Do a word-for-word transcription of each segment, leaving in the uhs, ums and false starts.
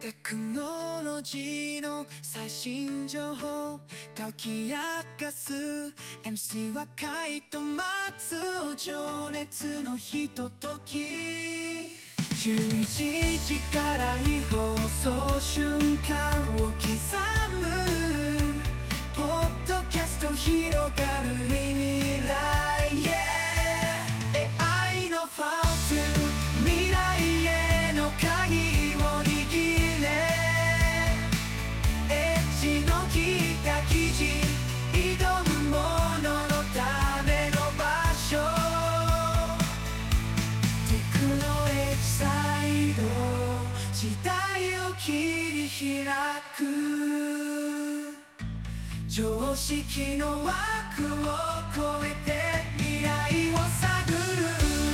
テクノロジーの最新情報解き明かす エムシー はカイトマツオ情熱のひとときじゅういちじから放送瞬間を刻むポッドキャスト広がる未来へ エーアイ のファースト未来への鍵を握れエッジの効いた記事挑む者のための場所テクノエキサイド時代を切り開く常識の枠を超えて未来を探る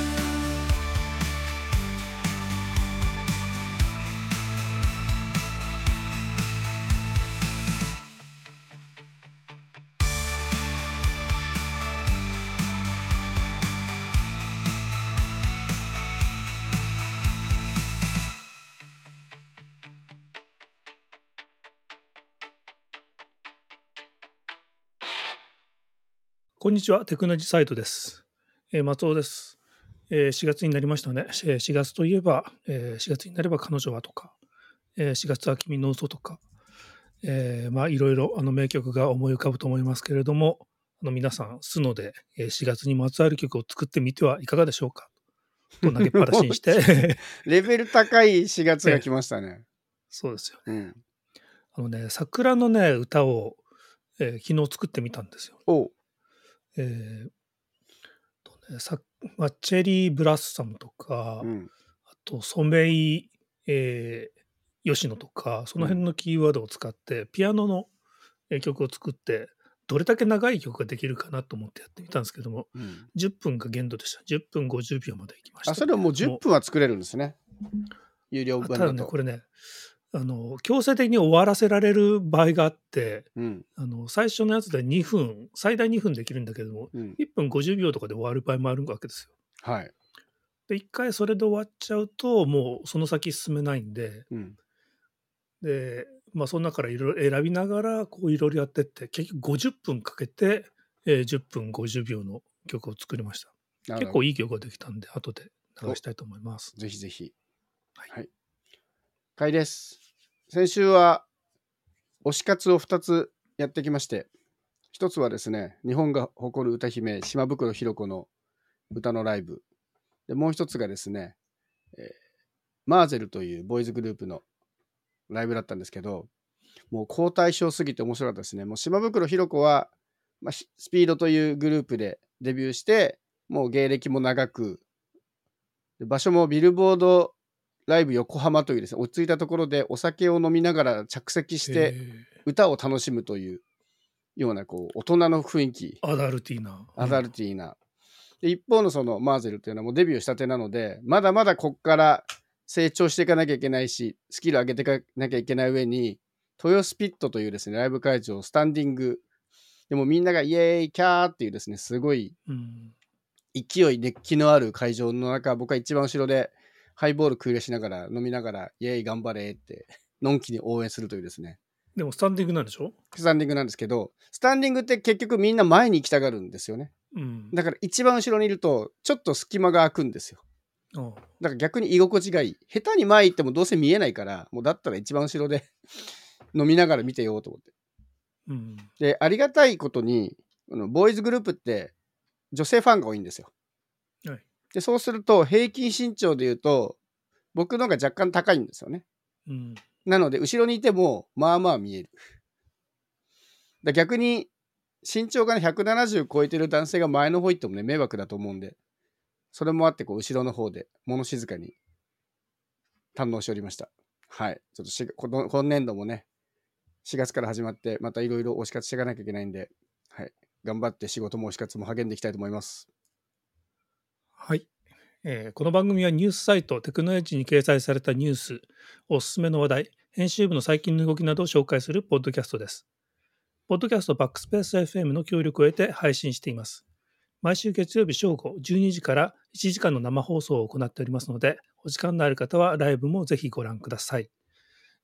こんにちは、テクノロジーサイトです。えー、松尾です、えー。しがつになりましたね。しがつといえば、えー、しがつになれば彼女はとか、えー、しがつは君の嘘とか、えー、まあいろいろあの名曲が思い浮かぶと思いますけれども、あの皆さん、スノでしがつにまつわる曲を作ってみてはいかがでしょうかと投げっぱなしにして。 レベル高いしがつが来ましたね。 そうですよね。 うん、 あのね、桜のね、歌を、えー、昨日作ってみたんですよ。 おえーとね、さまあ、チェリーブラッサムとか、 うん、 あとソメイ、えー、吉野とかその辺のキーワードを使ってピアノの曲を作ってどれだけ長い曲ができるかなと思ってやってみたんですけども、うん、じゅっぷんが限度でした。じゅっぷんごじゅうびょうまでいきました。 あ、それはもうじゅっぷんは作れるんですね。有料版だと。 ただね、これね、あの強制的に終わらせられる場合があって、うん、あの最初のやつでにふん、最大にふんできるんだけども、うん、いっぷんごじゅうびょうとかで終わる場合もあるわけですよ。 はい。 で、一回それで終わっちゃうと、もうその先進めないんで、うん、で、まあ、その中からいろいろ選びながら、こういろいろやってって、結局ごじゅっぷんかけて、えー、じゅっぷんごじゅうびょうの曲を作りました。結構いい曲ができたんで、後で流したいと思います。 ぜひぜひ。 はい。 はい。かいです。先週は推し活をふたつやってきまして、ひとつはですね、日本が誇る歌姫、島袋寛子の歌のライブ。で、もう一つがですね、えー、マーゼルというボーイズグループのライブだったんですけど、もう好対象すぎて面白かったですね。もう島袋寛子は、まあ、スピードというグループでデビューして、もう芸歴も長く、場所もビルボードライブ横浜というですね、落ち着いたところでお酒を飲みながら着席して歌を楽しむというようなこう大人の雰囲気。 アダルティーな。 アダルティーな。で一方のそのマーゼルというのはもうデビューしたてなので、まだまだこっから成長していかなきゃいけないし、スキル上げていかなきゃいけない上に、豊スピットというですね、ライブ会場、スタンディング。でもみんながイエーイ、キャーっていうですね、すごい勢い、熱気のある会場の中、僕は一番後ろでハイボール食い入れしながら、飲みながら、イエーイ、頑張れって、のんきに応援するというですね。 でもスタンディングなんでしょ？ スタンディングなんですけど、スタンディングって結局みんな前に行きたがるんですよね。うん、だから一番後ろにいると、ちょっと隙間が空くんですよ。だから逆に居心地がいい。下手に前行ってもどうせ見えないから、もうだったら一番後ろで飲みながら見てようと思って。うん、で、ありがたいことに、ボーイズグループって女性ファンが多いんですよ。はい、で、そうすると平均身長で言うと、僕の方が若干高いんですよね。うん、なので、後ろにいても、まあまあ見える。だ逆に、身長が、ね、ひゃくななじゅう超えてる男性が前の方行ってもね、迷惑だと思うんで、それもあって、こう、後ろの方で、物静かに堪能しておりました。はい。ちょっとしこの今年度もね、しがつから始まって、またいろいろ推し活していかなきゃいけないんで、はい。頑張って仕事も推し活も励んでいきたいと思います。 はい。えー、この番組はニュースサイトテクノエッジに掲載されたニュース、おすすめの話題、編集部の最近の動きなどを紹介するポッドキャストです。ポッドキャストバックスペース エフエム の協力を得て配信しています。毎週月曜日正午じゅうにじからいちじかんの生放送を行っておりますので、お時間のある方はライブもぜひご覧ください。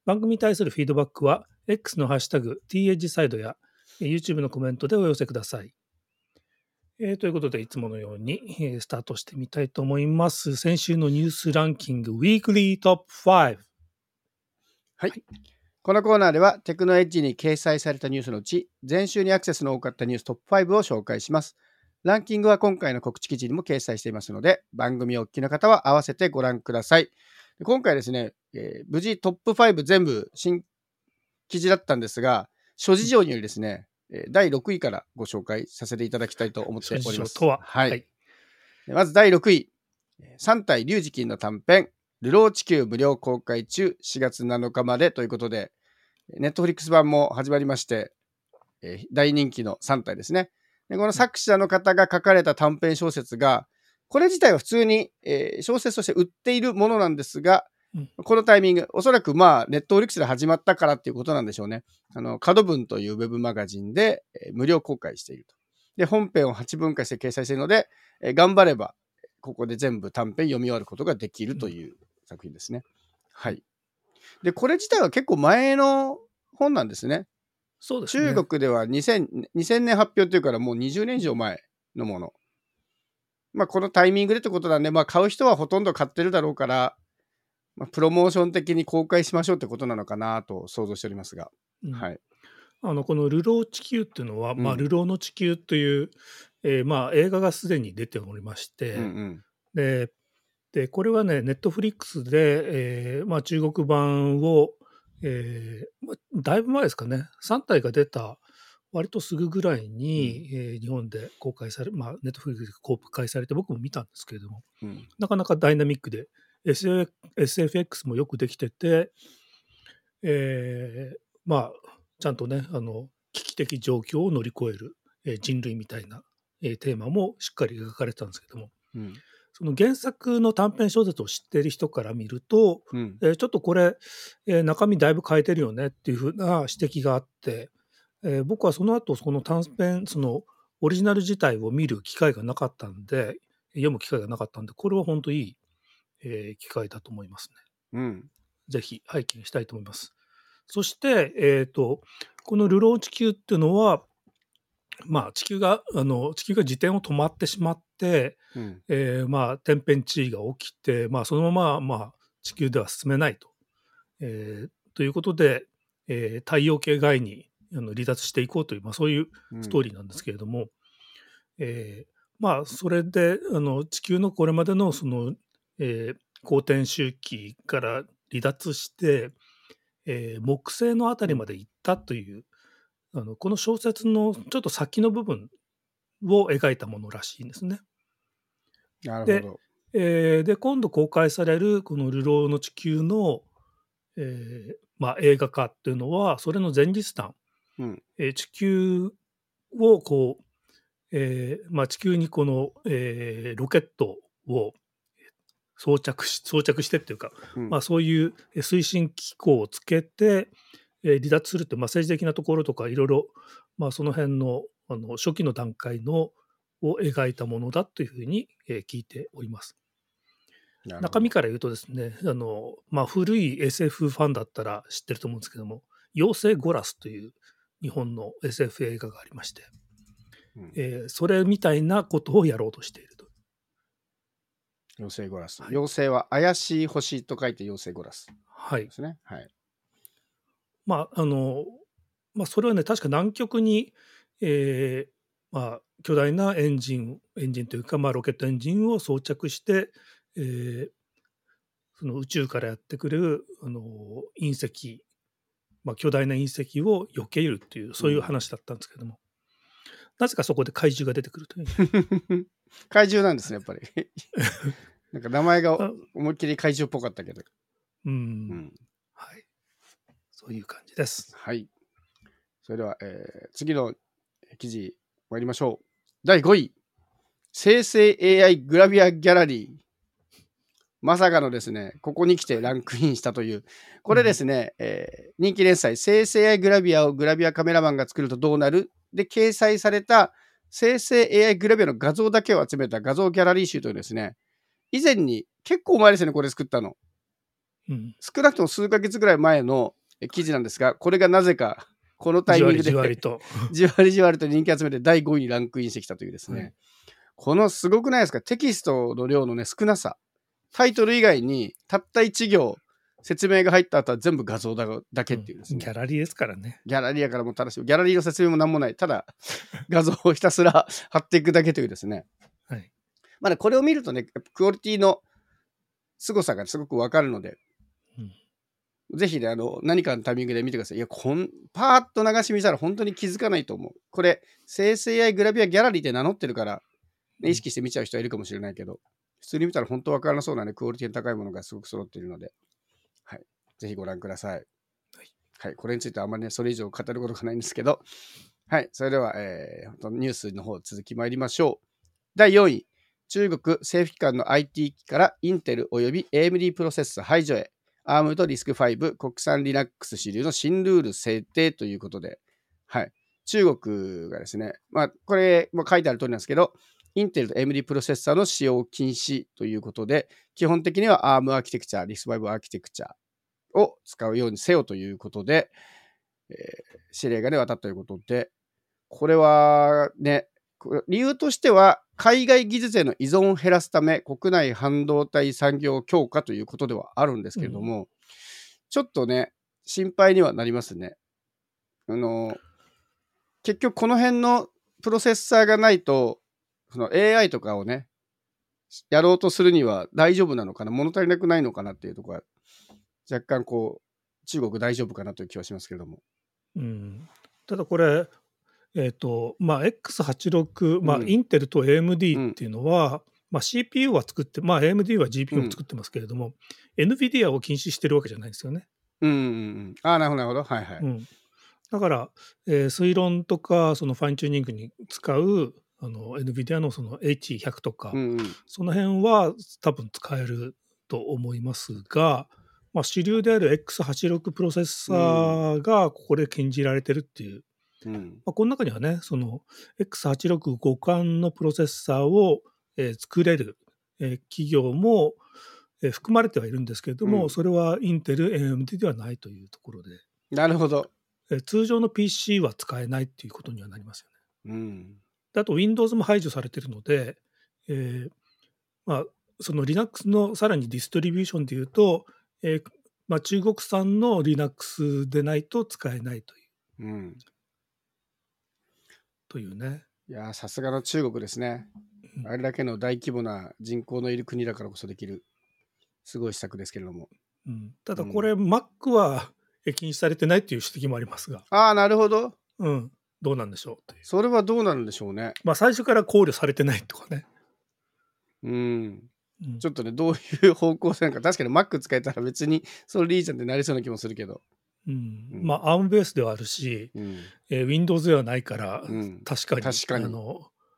番組に対するフィードバックは X のハッシュタグ ティーエッジ サイドや YouTube のコメントでお寄せください。えー、ということでいつものように、えー、スタートしてみたいと思います。先週のニュースランキング Weekly トップファイブ。 はい、はい、このコーナーではテクノエッジに掲載されたニュースのうち前週にアクセスの多かったニューストップファイブを紹介します。ランキングは今回の告知記事にも掲載していますので番組をお聞きの方は合わせてご覧ください。今回ですね、えー、無事トップファイブ全部新記事だったんですが諸事情によりですねだいろくいからご紹介させていただきたいと思っております。 とは、 はいはい、まずだいろくい、さん体龍磁金の短編流浪地球無料公開中しがつなのかまでということでネットフリックス版も始まりまして、えー、大人気のさん体ですね。でこの作者の方が書かれた短編小説がこれ自体は普通に、えー、小説として売っているものなんですが、うん、このタイミングおそらくまあネットフリックスで始まったからっていうことなんでしょうね。あの角文というウェブマガジンで、えー、無料公開していると。で本編をはちぶん化して掲載しているので、えー、頑張ればここで全部短編読み終わることができるという作品ですね。うん、はい。でこれ自体は結構前の本なんですね。 そうですね。 中国ではにせんねん発表というからもうにじゅうねん以上前のもの。まあこのタイミングでってことなんで、まあ買う人はほとんど買ってるだろうから、まあ、プロモーション的に公開しましょうってことなのかなと想像しておりますが。うん、はい。 あのこの流浪地球っていうのは、うん、まあ流浪の地球という、えー、まあ映画がすでに出ておりまして、うんうん、ででこれはねネットフリックスで、えーまあ、中国版を、えーまあ、だいぶ前ですかねさん体が出た割とすぐぐらいに、うんえー、日本で公開され、まあ、ネットフリックスで公開されて僕も見たんですけれども、うん、なかなかダイナミックで エスエフエスエフエックス もよくできてて、えー、まあちゃんとねあの危機的状況を乗り越える、えー、人類みたいな、えー、テーマもしっかり描かれてたんですけども、うんその原作の短編小説を知っている人から見ると、うんえー、ちょっとこれ、えー、中身だいぶ変えてるよねっていうふうな指摘があって、えー、僕はその後その短編そのオリジナル自体を見る機会がなかったんで読む機会がなかったんでこれは本当いい、えー、機会だと思いますね。うん、ぜひ拝見したいと思います。そして、えーと、この流浪地球っていうのはまあ、地球があの地球が自転を止まってしまって、うんえーまあ、天変地異が起きて、まあ、そのまま、まあ、地球では進めないと。えー、ということで、えー、太陽系外にあの離脱していこうという、まあ、そういうストーリーなんですけれども、うんえー、まあそれであの地球のこれまでのその、えー、公転周期から離脱して、えー、木星のあたりまで行ったという、うんあのこの小説のちょっと先の部分を描いたものらしいんですね。 なるほど。 で、えー、で今度公開されるこの「流浪の地球の」えーまあ、映画化っていうのはそれの前日談、うんえー、地球をこう、えーまあ、地球にこの、えー、ロケットを装着し装着してっていうか、うんまあ、そういう推進機構をつけてえー、離脱するって、まあ、政治的なところとかいろいろ、まあ、その辺のあの初期の段階のを描いたものだというふうに、えー、聞いております。中身から言うとですねあの、まあ、古い エスエフ ファンだったら知ってると思うんですけども「妖精ゴラス」という日本の エスエフ 映画がありまして、うんえー、それみたいなことをやろうとしていると。 妖精ゴラス、はい、妖精は怪しい星と書いて妖精ゴラスですね。 はい、はいまああのまあ、それはね確か南極に、えーまあ、巨大なエンジンエンジンというか、まあ、ロケットエンジンを装着して、えー、その宇宙からやってくるあの隕石、まあ、巨大な隕石を避けるっていうそういう話だったんですけども、うん、なぜかそこで怪獣が出てくるという怪獣なんですねやっぱりなんか名前が思いっきり怪獣っぽかったけどうん、うんはいそういう感じです。 はい。それでは、えー、次の記事参りましょう。だいごい、生成 エーアイ グラビアギャラリー。まさかのですね、ここに来てランクインしたという。これですね、うんえー、人気連載、生成 エーアイ グラビアをグラビアカメラマンが作るとどうなるで掲載された生成 エーアイ グラビアの画像だけを集めた画像ギャラリー集というですね、以前に結構前ですね、これ作ったの。 うん、 少なくとも数ヶ月ぐらい前の記事なんですが、これがなぜかこのタイミングでじわりじわりとじわりじわりと人気集めてだいごいにランクインしてきたというですね、はい、このすごくないですか、テキストの量のね少なさ、タイトル以外にたったいち行説明が入った後は全部画像 だ, だけっていうですね、 うん、ギャラリーですからね。 ギャラリーやからもう正しい、ギャラリーの説明もなんもない、ただ画像をひたすら貼っていくだけというですね、 はい、 まだこれを見るとね、クオリティの凄さがすごくわかるので、うん、ぜひね、あの何かのタイミングで見てください。いや、こんパーッと流し見たら本当に気づかないと思う。これ生成 エーアイ グラビアギャラリーって名乗ってるから、ね、意識して見ちゃう人はいるかもしれないけど、普通に見たら本当わからなそうなね、クオリティの高いものがすごく揃っているので、はい、ぜひご覧ください。はい、はい、これについてはあんまりね、それ以上語ることがないんですけど、はい、それでは、えー、ニュースの方続き参りましょう。だいよんい、中国政府機関の アイティー 機からインテルおよび エーエムディー プロセッサ排除へ、アーム と リスクファイブ 国産 Linux 主流の新ルール制定ということで、はい、中国がですね、まあ、これも書いてある通りなんですけど、インテルと エーエムディー プロセッサーの使用禁止ということで、基本的には アーム アーキテクチャ、リスクファイブ アーキテクチャを使うようにせよということで、えー、指令がね、渡ったということで、これはね、理由としては、海外技術への依存を減らすため、国内半導体産業強化ということではあるんですけれども、うん、ちょっとね、心配にはなりますね。あの、結局この辺のプロセッサーがないと、その エーアイ とかをね、やろうとするには大丈夫なのかな、物足りなくないのかなっていうところは、若干こう、中国大丈夫かなという気はしますけれども。 うん、ただこれ、えーとまあ、エックスはちじゅうろく、まあ、インテルと エーエムディー っていうのは、うん、まあ、シーピーユー は作って、まあ、エーエムディー は ジーピーユー を作ってますけれども、うん、NVIDIA を禁止してるわけじゃないですよね。 うんうんうん、ああ、なるほど、なるほど。はいはい。 うん、だから、えー、推論とか、そのファインチューニングに使う、あの NVIDIA のその エイチひゃく とか、 うんうん、 その辺は多分使えると思いますが、まあ、主流である エックスはちじゅうろく プロセッサーがここで禁じられてるっていう、うんまあ、この中にはね、その エックスはちじゅうろく 互換のプロセッサーを、えー、作れる、えー、企業も、えー、含まれてはいるんですけれども、うん、それはインテル、エーエムディー ではないというところで。 なるほど。 えー、通常の ピーシー は使えないっていうことにはなりますよね。 うん、 あと Windows も排除されているので、えーまあ、その Linux のさらにディストリビューションでいうと、えーまあ、中国産の Linux でないと使えないという。うんというね。 いやさすがの中国ですね、うん、あれだけの大規模な人口のいる国だからこそできるすごい施策ですけれども、 うん、ただこれ、うん、Mac は禁止されてないっていう指摘もありますが、 ああなるほど、 うん、どうなんでしょうという。 それはどうなるんでしょうね。 まあ最初から考慮されてないとかね、 うん、うん、ちょっとねどういう方向性なのか、確かに Mac 使えたら別にそれでいいじゃんってなりそうな気もするけど、 うんうん、まあ アーム ベースではあるし、うんえー、Windows ではないから、うん、確かに確かにあの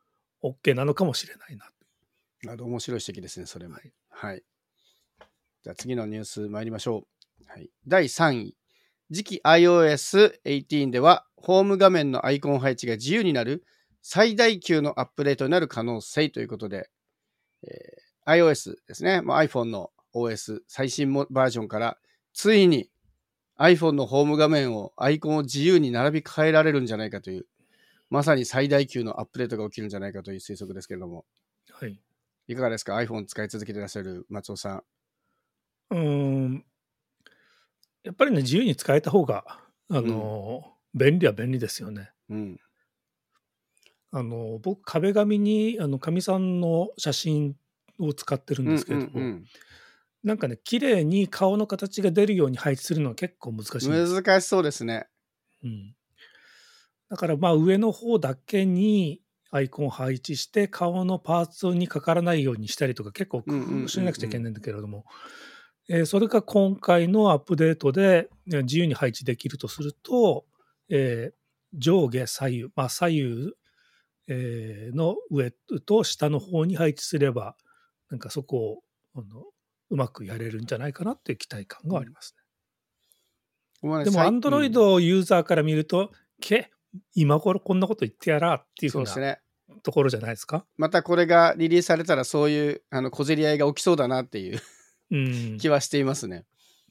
OK なのかもしれないな。 なるほど、面白い指摘ですね、それも。はい。はい、じゃあ次のニュース参りましょう。はい、だいさんい、次期 アイオーエスじゅうはち では、ホーム画面のアイコン配置が自由になる最大級のアップデートになる可能性ということで、えー、iOS ですね、まあ、iPhone の オーエス 最新バージョンからついに iPhone のホーム画面をアイコンを自由に並び替えられるんじゃないかという、まさに最大級のアップデートが起きるんじゃないかという推測ですけれども、 はい、 いかがですか、 iPhone 使い続けていらっしゃる松尾さん。 うーんやっぱりね、自由に使えた方があの、うん、便利は便利ですよね。うん、あの僕壁紙にあのかみさんの写真を使ってるんですけれども、うんうんうん、なんかね綺麗に顔の形が出るように配置するのは結構難しいんです。 難しそうですね。 うん、だからまあ上の方だけにアイコンを配置して顔のパーツにかからないようにしたりとか結構工夫しなくちゃいけないんだけれども、えー、それが今回のアップデートで自由に配置できるとすると、えー、上下左右、まあ、左右、えー、の上と下の方に配置すればなんかそこをあのうまくやれるんじゃないかなっていう期待感がありますね。うん、でも Android ユーザーから見ると、け今頃こんなこと言ってやらっていうふうなところじゃないですか。 またこれがリリースされたらそういうあの小競り合いが起きそうだなっていう気はしていますね。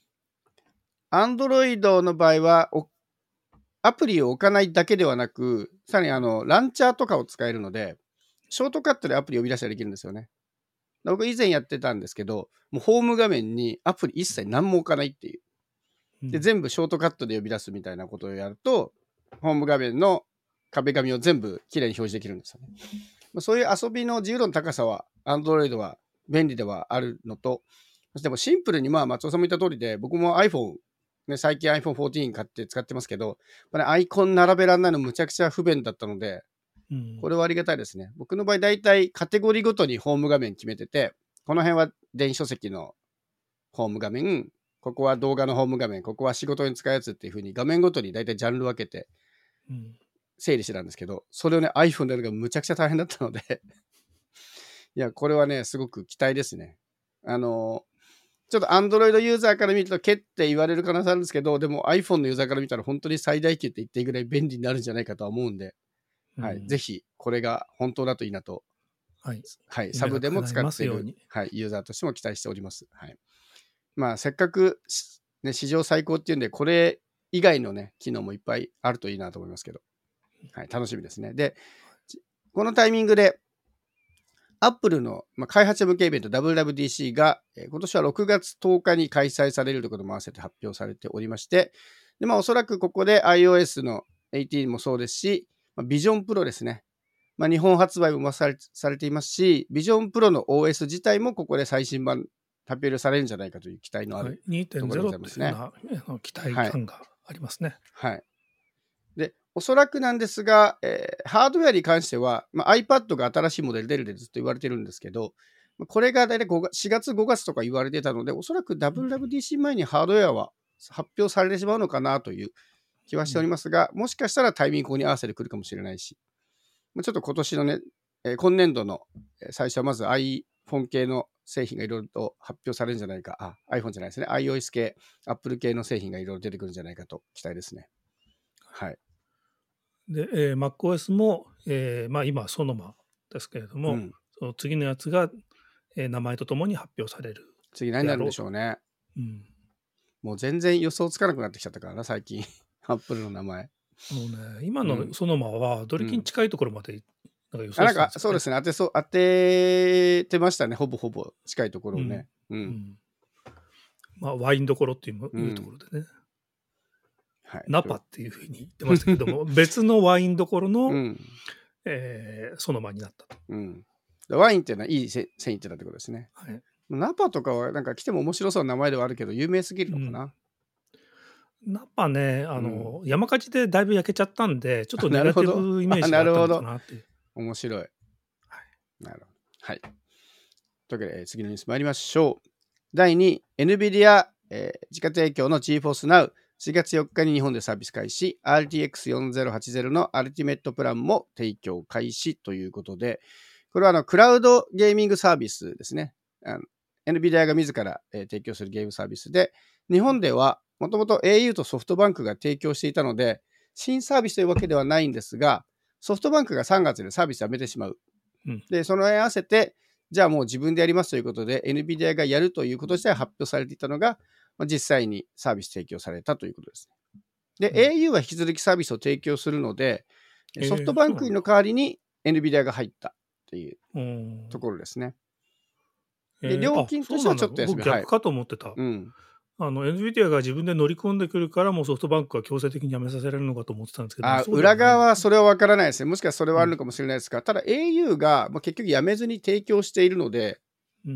Android の場合はアプリを置かないだけではなく、さらにあのランチャーとかを使えるので、ショートカットでアプリを呼び出したりできるんですよね。僕以前やってたんですけど、もうホーム画面にアプリ一切何も置かないっていう。で、全部ショートカットで呼び出すみたいなことをやると、ホーム画面の壁紙を全部きれいに表示できるんですよね。そういう遊びの自由度の高さは Android は便利ではあるのと、でもシンプルにまあ松尾さんも言った通りで、僕も iPhone、ね、最近 アイフォンフォーティーン 買って使ってますけど、アイコン並べられないのむちゃくちゃ不便だったので、うん、これはありがたいですね。僕の場合大体カテゴリーごとにホーム画面決めてて、この辺は電子書籍のホーム画面、ここは動画のホーム画面、ここは仕事に使うやつっていう風に画面ごとに大体ジャンル分けて整理してたんですけど、それをね iPhone でやるのがむちゃくちゃ大変だったのでいやこれはねすごく期待ですね。あのちょっと Android ユーザーから見るとけって言われる可能性あるんですけど、でも iPhone のユーザーから見たら本当に最大級って言っていいぐらい便利になるんじゃないかとは思うんで、はい、ぜひこれが本当だといいなと、はいはい、サブでも使っている、はい、ユーザーとしても期待しております。はい、まあせっかく、ね、史上最高っていうんでこれ以外のね機能もいっぱいあるといいなと思いますけど、はい、楽しみですね。でこのタイミングでアップルの開発者向けイベント ダブリューダブリューディーシー が今年はろくがつとおかに開催されるということも合わせて発表されておりまして、で、まあ、おそらくここで iOS のじゅうはちもそうですし、Vision Pro ですね。まあ、日本発売もされ、されていますし、Vision Pro の オーエス 自体もここで最新版発表されるんじゃないかという期待のあるところでございますね。 はい、にてんゼロ というような期待感がありますね。 はい。はい、で、おそらくなんですが、えー、ハードウェアに関しては、まあ、iPad が新しいモデル出るでずっと言われてるんですけど、これが大体しがつごがつとか言われてたので、おそらく ダブリューダブリューディーシー 前にハードウェアは発表されてしまうのかなという気はしておりますが、もしかしたらタイミングに合わせてくるかもしれないし、ちょっと今年のね、えー、今年度の最初はまず iPhone 系の製品がいろいろと発表されるんじゃないか、あ、iPhone じゃないですね、iOS 系、Apple 系の製品がいろいろ出てくるんじゃないかと期待ですね。はい。 で、えー、MacOS も、えーまあ、今、ソノマですけれども、うん、その次のやつが、えー、名前とともに発表される。 次何になるんでしょうね。うん、もう全然予想つかなくなってきちゃったからな、最近。Apple の名前。 もうね、今のソノマは、どれきに近いところまで、 なんか予想してたんですよね。なんかそうですね、当てそう、当ててましたね、ほぼほぼ近いところをね。うん。うんうん、 まあ、ワインどころっていう、うん、いうところでね。はい、ナパっていうふうに言ってましたけども別のワインどころの、うんえー、ソノマになったと、 うん、ワインっていうのはいい繊維ってたってことですね、はい、ナパとかはなんか来ても面白そうな名前ではあるけど有名すぎるのかな、 うん、ナパねあの、うん、山火事でだいぶ焼けちゃったんでちょっとネガティブイメージがあったのかなっていう。 面白い、はい、なるほど、はい、というわけで次のニュース参りましょう。だいにい NVIDIA、えー、自家提供の GeForce Nowしがつよっかに日本でサービス開始、アールティーエックスよんせんはちじゅう のアルティメットプランも提供開始ということで、これはあのクラウドゲーミングサービスですね。あの NVIDIA が自ら、えー、提供するゲームサービスで、日本ではもともと エーユー とソフトバンクが提供していたので、新サービスというわけではないんですが、ソフトバンクがさんがつでサービスをやめてしまう。うん、で、その合わせて、じゃあもう自分でやりますということで、NVIDIA がやるということ自体発表されていたのが、実際にサービス提供されたということです。で、うん、エーユー は引き続きサービスを提供するので、ソフトバンクの代わりに NVIDIA が入ったというところですね。 えー、で料金としてはちょっと安い。僕逆かと思ってた。はいうん、あの NVIDIA が自分で乗り込んでくるからもうソフトバンクは強制的にやめさせられるのかと思ってたんですけど、 あ裏側はそれは分からないですね。もしかしたらそれはあるのかもしれないですが、うん、ただ エーユー が結局やめずに提供しているので、うん、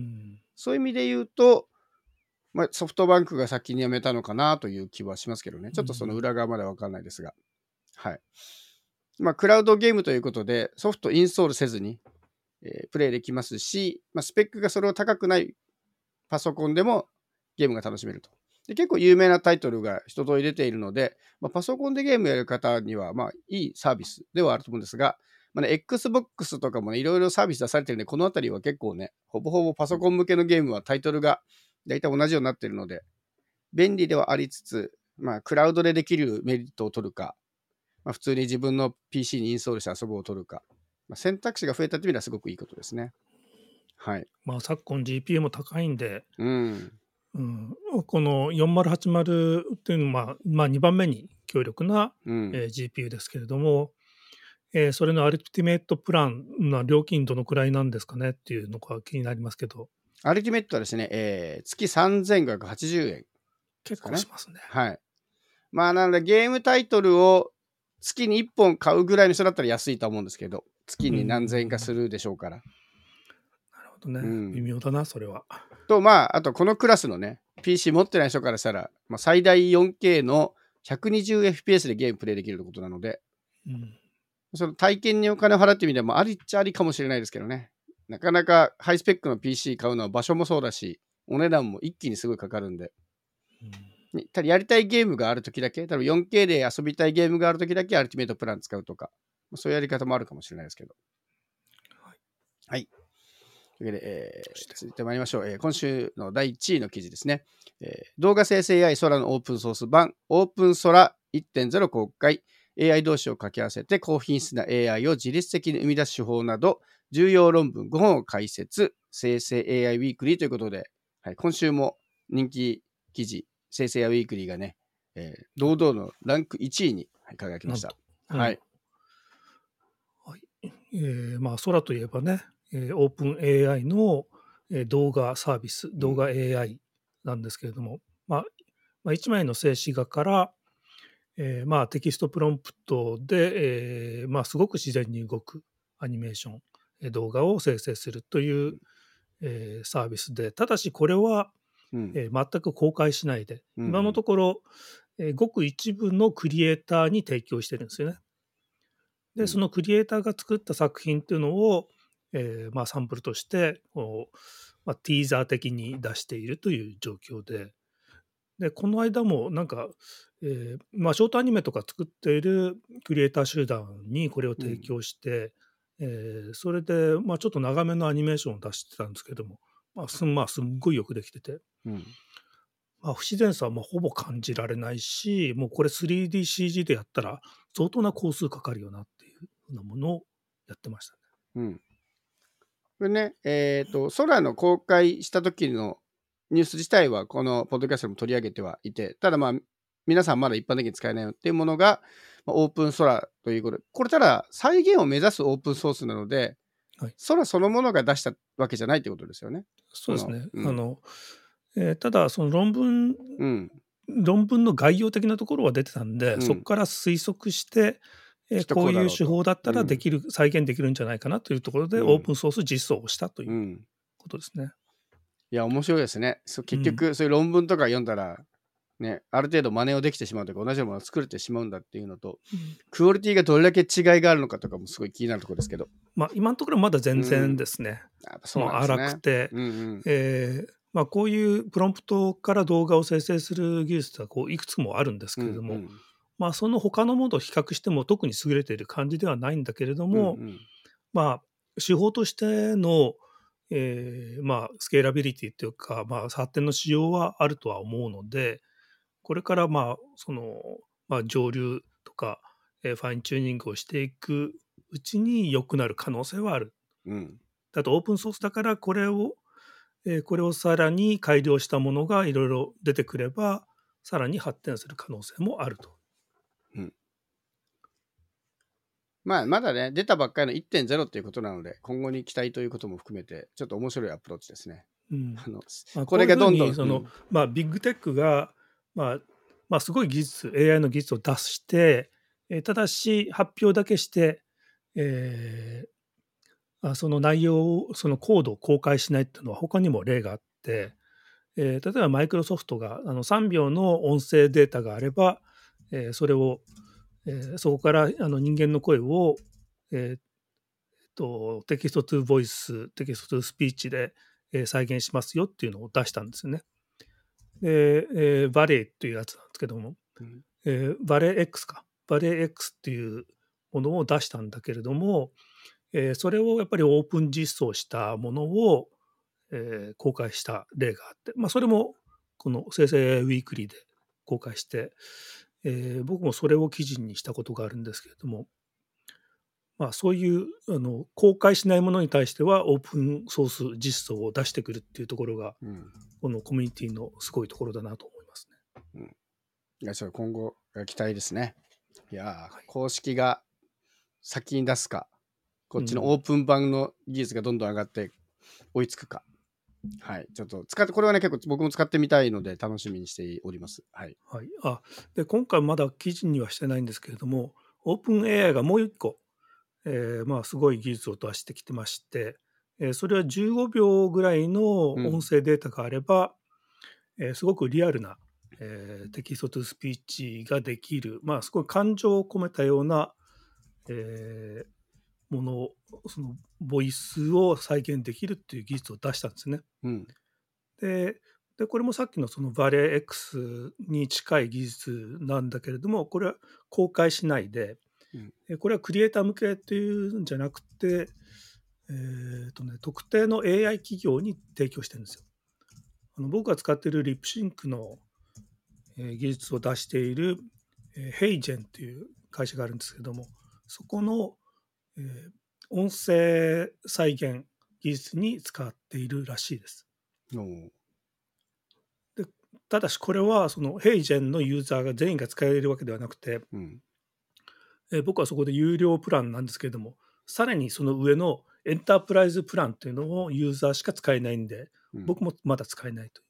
そういう意味で言うと、まあ、ソフトバンクが先にやめたのかなという気はしますけどね。ちょっとその裏側までは分からないですが、うん、はい。まあ、クラウドゲームということでソフトインストールせずに、えー、プレイできますし、まあ、スペックがそれを高くないパソコンでもゲームが楽しめると。で結構有名なタイトルが一通り出ているので、まあ、パソコンでゲームやる方にはまあいいサービスではあると思うんですが、まあね、Xbox とかもねいろいろサービス出されてるんで、このあたりは結構ねほぼほぼパソコン向けのゲームはタイトルが大体同じようになっているので便利ではありつつ、まあ、クラウドでできるメリットを取るか、まあ、普通に自分の ピーシー にインストールして遊ぶを取るか、まあ、選択肢が増えたという意味ではすごくいいことですね。はい。 まあ昨今 ジーピーユー も高いんで、 うんうん、 このよんまるはちまるっていうのは、まあ、にばんめに強力な、 うんえー ジーピーユー ですけれども、えーそれのアルティメットプランの料金どのくらいなんですかねっていうのが気になりますけど、 アルティメットはですね、えー月さんぜんごひゃくはちじゅうえん。 結構しますね。 はい。まあ、なので、ゲームタイトルを月にいっぽん買うぐらいの人だったら安いと思うんですけど、月に何千円かするでしょうから。 なるほどね、 うん微妙だな、それは。 と、まあ、あとこのクラスのね、ピーシー 持ってない人からしたら、まあ、最大 よんケー の ひゃくにじゅうエフピーエス でゲームプレイできるということなので、 うん、 その体験にお金を払ってみてもありっちゃありかもしれないですけどね。なかなかハイスペックの ピーシー 買うのは場所もそうだし、お値段も一気にすごいかかるんで。 うん、 ただやりたいゲームがあるときだけ、多分 よんケー で遊びたいゲームがあるときだけアルティメットプラン使うとか、そういうやり方もあるかもしれないですけど。 はい。 はい。というわけで、えー、続いてまいりましょう。えー今週のだいいちいの記事ですね。えー動画生成 エーアイ 空のオープンソース版、オープン空 いってんゼロ 公開、エーアイ 同士を掛け合わせて高品質な エーアイ を自律的に生み出す手法など、重要論文ごほんを解説、生成 エーアイ ウィークリーということで、はい、今週も人気記事、生成 エーアイ ウィークリーがね、えー堂々のランクいちいにはい輝きました。 うんはい。 はいえーまあ、空といえばね、えーオープン エーアイ の、えー動画サービス、動画 エーアイ なんですけれども、まあまあ、いちまいの静止画から、えーまあ、テキストプロンプトで、えーまあ、すごく自然に動くアニメーション、えー動画を生成するという、えーサービスで、ただしこれは、 うんえー全く公開しないで、 うん今のところ、えーごく一部のクリエイターに提供してるんですよね。で、 うんそのクリエイターが作った作品っていうのを、えーまあ、サンプルとしてこう、まあ、ティーザー的に出しているという状況で、でこの間もなんか、えーまあ、ショートアニメとか作っているクリエイター集団にこれを提供して、えーそれで、まあ、ちょっと長めのアニメーションを出してたんですけども、まあすまあ、すっごいよくできてて、 うんまあ、不自然さはもうほぼ感じられないし、もうこれ スリーディーシージー でやったら相当な工数かかるよなっていうふうなものをやってましたね。 うんこれね、えっ、と、空の公開した時のニュース自体は、このポッドキャストでも取り上げてはいて、ただまあ、皆さんまだ一般的に使えないよっていうものが、まあ、オープン空ということで、これただ再現を目指すオープンソースなので、 はい、 空そのものが出したわけじゃないということですよね。 そうですね。 うん、 あのえーただその論文、 うん、 論文の概要的なところは出てたんで、 うんそこから推測して、えーきっとこういうこうだろうと手法だったらうんできる、再現できるんじゃないかなというところで、 うんオープンソース実装をしたといううんことですね。 いや、面白いですね。そう結局、そういう論文とか読んだら、ね、ある程度真似をできてしまうというか、同じようなものを作れてしまうんだっていうのと、 うんクオリティがどれだけ違いがあるのかとかもすごい気になるところですけど。 まあ、今のところまだ全然ですね。 やっぱそうもうなんですね。 荒くて、 うんうんえーまあ、こういうプロンプトから動画を生成する技術はこういくつもあるんですけれども、 うんうんまあ、その他のものと比較しても特に優れている感じではないんだけれども、 うんうんまあ、手法としての、えーまあ、スケーラビリティというか、まあ、発展の仕様はあるとは思うので、これからまあその、まあ、上流とか、えーファインチューニングをしていくうちに良くなる可能性はある。 うんあとオープンソースだからこれを、えーこれをさらに改良したものがいろいろ出てくればさらに発展する可能性もあると。 まあ、まだね、出たばっかりの いってんゼロ ということなので、今後に期待ということも含めて、ちょっと面白いアプローチですね。 うんあのまあ、 これがどんどんこういうふうにその、 うんまあ、ビッグテックが、まあまあ、すごい技術 エーアイ の技術を出して、えーただし発表だけして、えーあその内容をそのコードを公開しないっていうのは他にも例があって、えー例えばマイクロソフトがあのさんびょうの音声データがあれば、えーそれを、えーそこからあの人間の声を、えーとテキストトゥボイス、テキストトゥスピーチで、えー再現しますよっていうのを出したんですよね。で、えーバレーっていうやつなんですけども、 うんえーバレー X か、バレー X っていうものを出したんだけれども、えーそれをやっぱりオープン実装したものを、えー公開した例があって、まあ、それもこの生成ウィークリーで公開して、えー僕もそれを記事にしたことがあるんですけれども、 まあ、そういうあの公開しないものに対してはオープンソース実装を出してくるっていうところが、うん、このコミュニティのすごいところだなと思いますね。 うん、いやそれ今後期待ですね。いや、はい、公式が先に出すか、こっちのオープン版の技術がどんどん上がって追いつくか、うん、はい、ちょっと使ってこれはね結構僕も使ってみたいので楽しみにしております。はい。 はい、あで今回まだ記事にはしてないんですけれども、オープン エーアイ がもう一個、えー、まあすごい技術を出してきてまして、えー、それはじゅうごびょうぐらいの音声データがあれば、うん、えー、すごくリアルな、えー、テキストトゥスピーチができる、まあすごい感情を込めたような、えー、ものをそのボイスを再現できるっていう技術を出したんですね。うん、ででこれもさっきのそのバレー X に近い技術なんだけれども、これは公開しないで、うん、これはクリエイター向けっていうんじゃなくて、えーとね、特定の エーアイ 企業に提供してるんですよ。あの僕が使っているリップシンクの、えー、技術を出している、えー、ヘイジェンっていう会社があるんですけども、そこの、えー、音声再現技術に使っているらしいです。 おでただしこれはそのヘイジェンのユーザーが全員が使えるわけではなくて、うん、えー、僕はそこで有料プランなんですけれども、さらにその上のエンタープライズプランというのをユーザーしか使えないんで、うん、僕もまだ使えないという。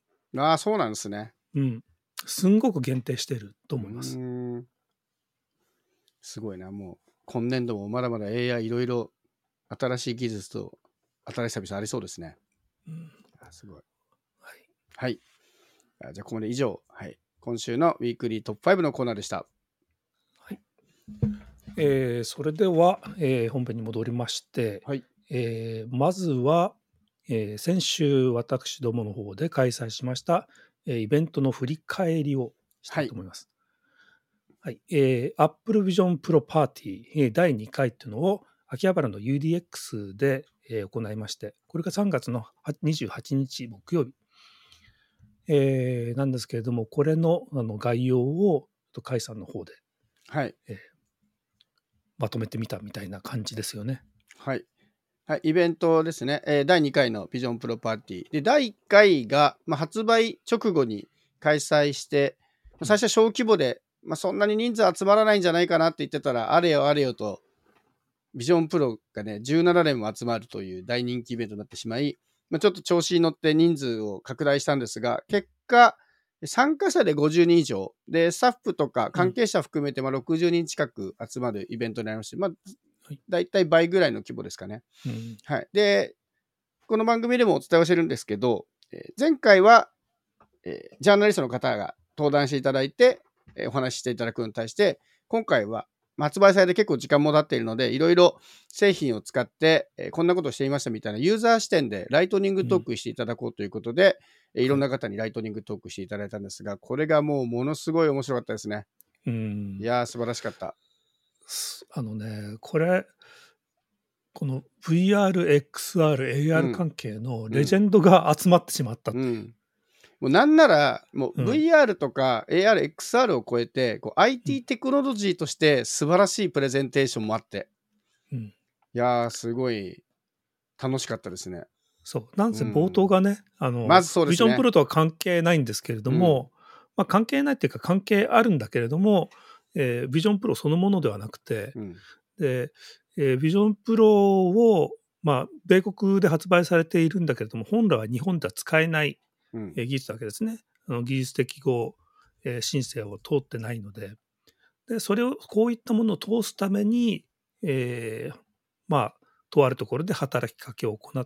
ああ、そうなんですね。 うん。すんごく限定していると思います。 うーん、すごいな。もう今年度もまだまだ エーアイ いろいろ新しい技術と新しいサービスありそうですね。うん、あすごい。はい。はい。じゃあここまで以上、はい、今週のウィークリートップファイブのコーナーでした。 はい。えー、それでは、えー、本編に戻りまして、はい、えー、まずは、えー、先週私どもの方で開催しました、えー、イベントの振り返りをしたいと思います。はい、はい、えー、Apple Vision Pro Party、えー、だいにかいというのを秋葉原の ユーディーエックス で、えー、行いまして、これがさんがつのにじゅうはちにち木曜日、えー、なんですけれども、これの、あの概要を甲斐さんの方で、 はい、 えー、まとめてみたみたいな感じですよね。 はい。はい、イベントですね、えー、だいにかいのビジョンプロパーティーで、だいいっかいが、まあ、発売直後に開催して、うん、最初は小規模で、まあ、そんなに人数集まらないんじゃないかなって言ってたら、あれよあれよとビジョンプロがねじゅうななれんも集まるという大人気イベントになってしまい、まあ、ちょっと調子に乗って人数を拡大したんですが、結果参加者でごじゅうにん以上で、スタッフとか関係者含めてまあろくじゅうにん近く集まるイベントになりまして、まあだいたい倍ぐらいの規模ですかね。うん、はい。で、この番組でもお伝えをしてるんですけど、えー、前回は、えー、ジャーナリストの方が登壇していただいて、えー、お話ししていただくのに対して、今回は発売されて結構時間も経っているので、いろいろ製品を使って、えー、こんなことをしていましたみたいなユーザー視点でライトニングトークしていただこうということで、うん、いろんな方にライトニングトークしていただいたんですが、これがもうものすごい面白かったですね。うん、いやー素晴らしかった。 あのね、これこの ブイアール、エックスアール、エーアール 関係のレジェンドが集まってしまったっていう。うんうん、 もうなんならもう ブイアール とか エーアール、エックスアール を超えてこう アイティー テクノロジーとして素晴らしいプレゼンテーションもあって、うん、いやーすごい楽しかったですね。 そうなんせ冒頭がね、うん、あのまずそうですね、 ビジョンプロとは関係ないんですけれども、うんまあ、関係ないっていうか関係あるんだけれども、えー、ビジョンプロそのものではなくて、うん、でえー、ビジョンプロを、まあ、米国で発売されているんだけれども、本来は日本では使えない、うんえー、技術なわけですね。あの技術適合、えー、申請を通ってないので、でそれをこういったものを通すために、えー、まあとあるところで働きかけを行って、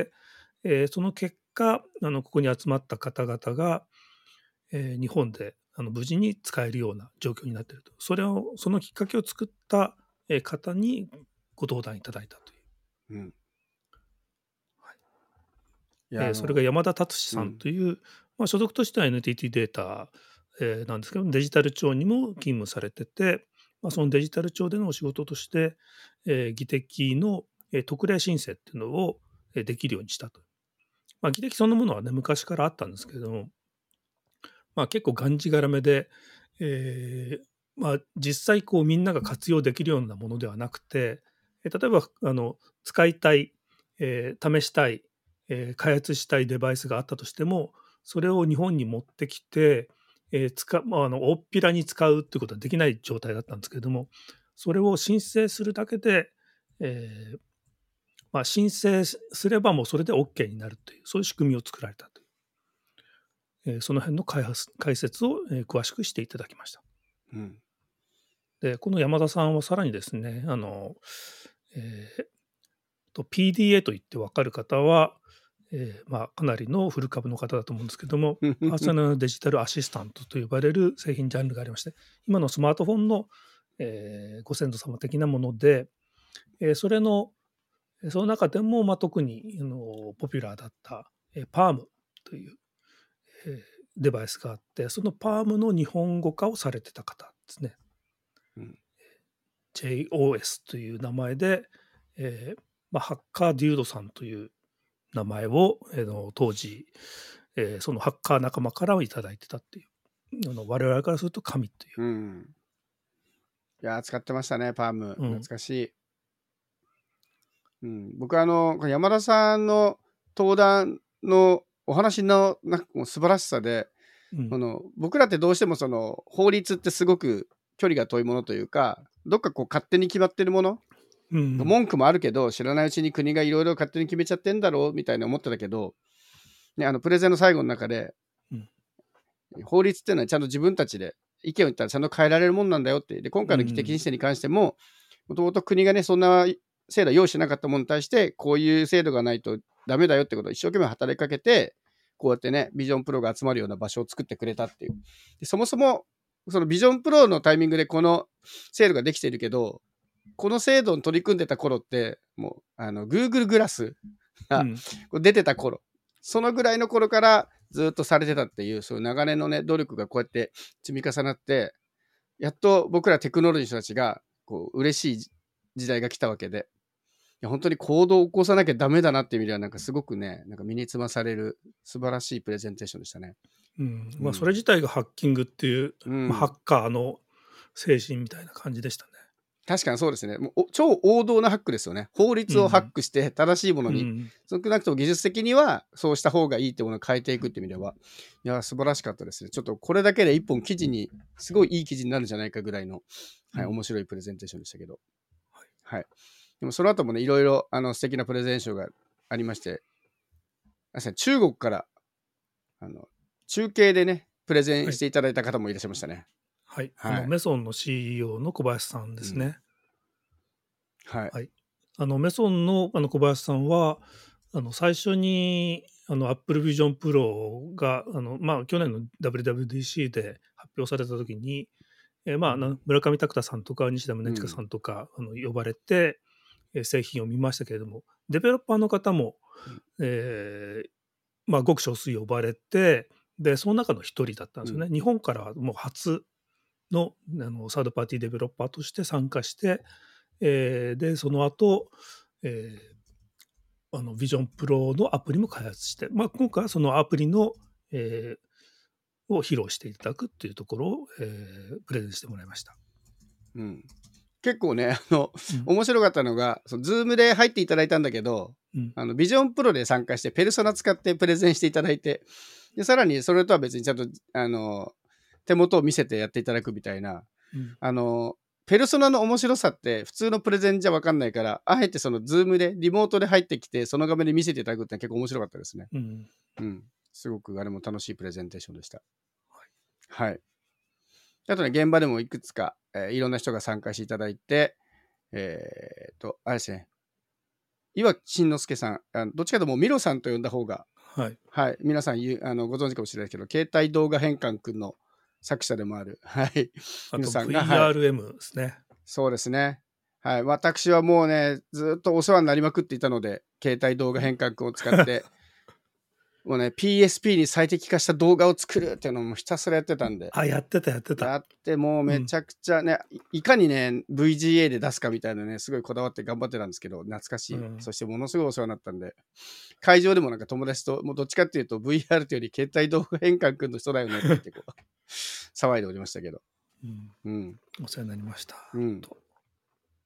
えー、その結果あのここに集まった方々が、えー、日本であの無事に使えるような状況になっていると。それをそのきっかけを作った方にご登壇いただいたという、うんはいえー、それが山田達史さんという、うんまあ、所属としては エヌティーティー データ、えー、なんですけどデジタル庁にも勤務されてて、まあ、そのデジタル庁でのお仕事として、えー、技適の、えー、特例申請っていうのを、えー、できるようにしたと、まあ、技適そのものはね昔からあったんですけれども、まあ、結構がんじがらめで、えーまあ、実際こうみんなが活用できるようなものではなくて、 え例えばあの使いたい、えー試したい、えー開発したいデバイスがあったとしても、それを日本に持ってきて、えー使まあ、あの大っぴらに使うっていうことはできない状態だったんですけれども、それを申請するだけで、えーまあ、申請すればもうそれで OK になるという、そういう仕組みを作られたという、えーその辺の開発解説を、えー詳しくしていただきました。 うん。 で、この山田さんはさらにですね、あの、えーと ピーディーエー と言って分かる方は、えーまあ、かなりの古株の方だと思うんですけども、パーソナルデジタルアシスタントと呼ばれる製品ジャンルがありまして、今のスマートフォンの、えーご先祖様的なもので、えーそれの、その中でも、まあ、特にあのポピュラーだった、えー、パームという、えーデバイスがあって、そのパームの日本語化をされてた方ですね。 うん、 ジェイオーエス という名前で、えーまあ、ハッカーデュードさんという名前を、えーの当時、えーそのハッカー仲間からいただいてたっていう、あの我々からすると神という。 うん、いや使ってましたね、パーム。懐かしい。うん、僕はあの山田さんの登壇のお話のなんかもう素晴らしさで、うん、この僕らってどうしてもその法律ってすごく距離が遠いものというか、どっかこう勝手に決まってるもの、うん、文句もあるけど知らないうちに国がいろいろ勝手に決めちゃってんだろうみたいな思ってたけど、ね、あのプレゼンの最後の中で、うん、法律っていうのはちゃんと自分たちで意見を言ったらちゃんと変えられるもんなんだよって。で今回の議的日程に関してももともと国がねそんな制度を用意しなかったものに対してこういう制度がないとダメだよってことを一生懸命働きかけて、こうやってねビジョンプロが集まるような場所を作ってくれたっていう。でそもそもそのビジョンプロのタイミングでこの制度ができているけど、この制度に取り組んでた頃ってもうあの Google グラスが出てた頃、うん、そのぐらいの頃からずっとされてたっていう、そういう長年のね努力がこうやって積み重なって、やっと僕らテクノロジーの人たちがこう嬉しい時代が来たわけで、いや本当に行動を起こさなきゃダメだなっていう意味ではなんかすごくねなんか身につまされる素晴らしいプレゼンテーションでしたね。 うんまあ、それ自体がハッキングっていう、うんまあ、ハッカーの精神みたいな感じでしたね。 確かにそうですね。もう超王道なハックですよね。法律をハックして正しいものに、うん、少なくとも技術的にはそうした方がいいってものを変えていくっていう意味では、いや素晴らしかったですね。ちょっとこれだけで一本記事にすごいいい記事になるんじゃないかぐらいの、はい、面白いプレゼンテーションでしたけど、はい、はい、でもその後もねいろいろあの素敵なプレゼンションがありまして、中国からあの中継でねプレゼンしていただいた方もいらっしゃいましたね。 はい、はい、あのメソンの シーイーオー の小林さんですね。 うん、はい、 はい、あのメソン の, あの小林さんはあの最初にあの Apple Vision Pro があの、まあ、去年の ダブリューダブリューディーシー で発表された時に、えーまあ、あの村上拓太さんとか西田宗近さんとか、うん、あの呼ばれて、えー、製品を見ましたけれども、デベロッパーの方も、うんえーまあ、ごく少数呼ばれて、でその中の一人だったんですよね。うん、日本からもう初の、あのサードパーティーデベロッパーとして参加して、えー、でその後、えー、あのビジョンプロのアプリも開発して、まあ、今回はそのアプリの、えー、を披露していただくっていうところを、えー、プレゼンしてもらいました。 うん、結構ねあの、うん、面白かったのがその Zoom で入っていただいたんだけど、うん、あのビジョンプロで参加してペルソナ使ってプレゼンしていただいて、でさらにそれとは別にちゃんとあの手元を見せてやっていただくみたいな、うん、あのペルソナの面白さって普通のプレゼンじゃ分かんないから、あえてその Zoom でリモートで入ってきてその画面で見せていただくって結構面白かったですね。うんうん、すごくあれも楽しいプレゼンテーションでした。はい、はい、あとね現場でもいくつか、えー、いろんな人が参加していただいて、えー、とあれですね、岩木慎之介さん、あのどっちかというともうミロさんと呼んだ方が、はいはい、皆さんあのご存知かもしれないけど、携帯動画変換くんの作者でもある、はい、 あと ブイアールエム ですね、はい、 そうですね、はい、私はもうねずっとお世話になりまくっていたので、携帯動画変換くんを使ってもうね ピーエスピー に最適化した動画を作るっていうのもひたすらやってたんで、 あやってたやってたやってもうめちゃくちゃね、うん、い, いかにね ブイジーエー で出すかみたいなねすごいこだわって頑張ってたんですけど、懐かしい、うん、そしてものすごいお世話になったんで、会場でもなんか友達ともうどっちかっていうと ブイアール というより携帯動画変換くんの人だよねって言ってこう騒いでおりましたけど、 うんうん、お世話になりました、 うん、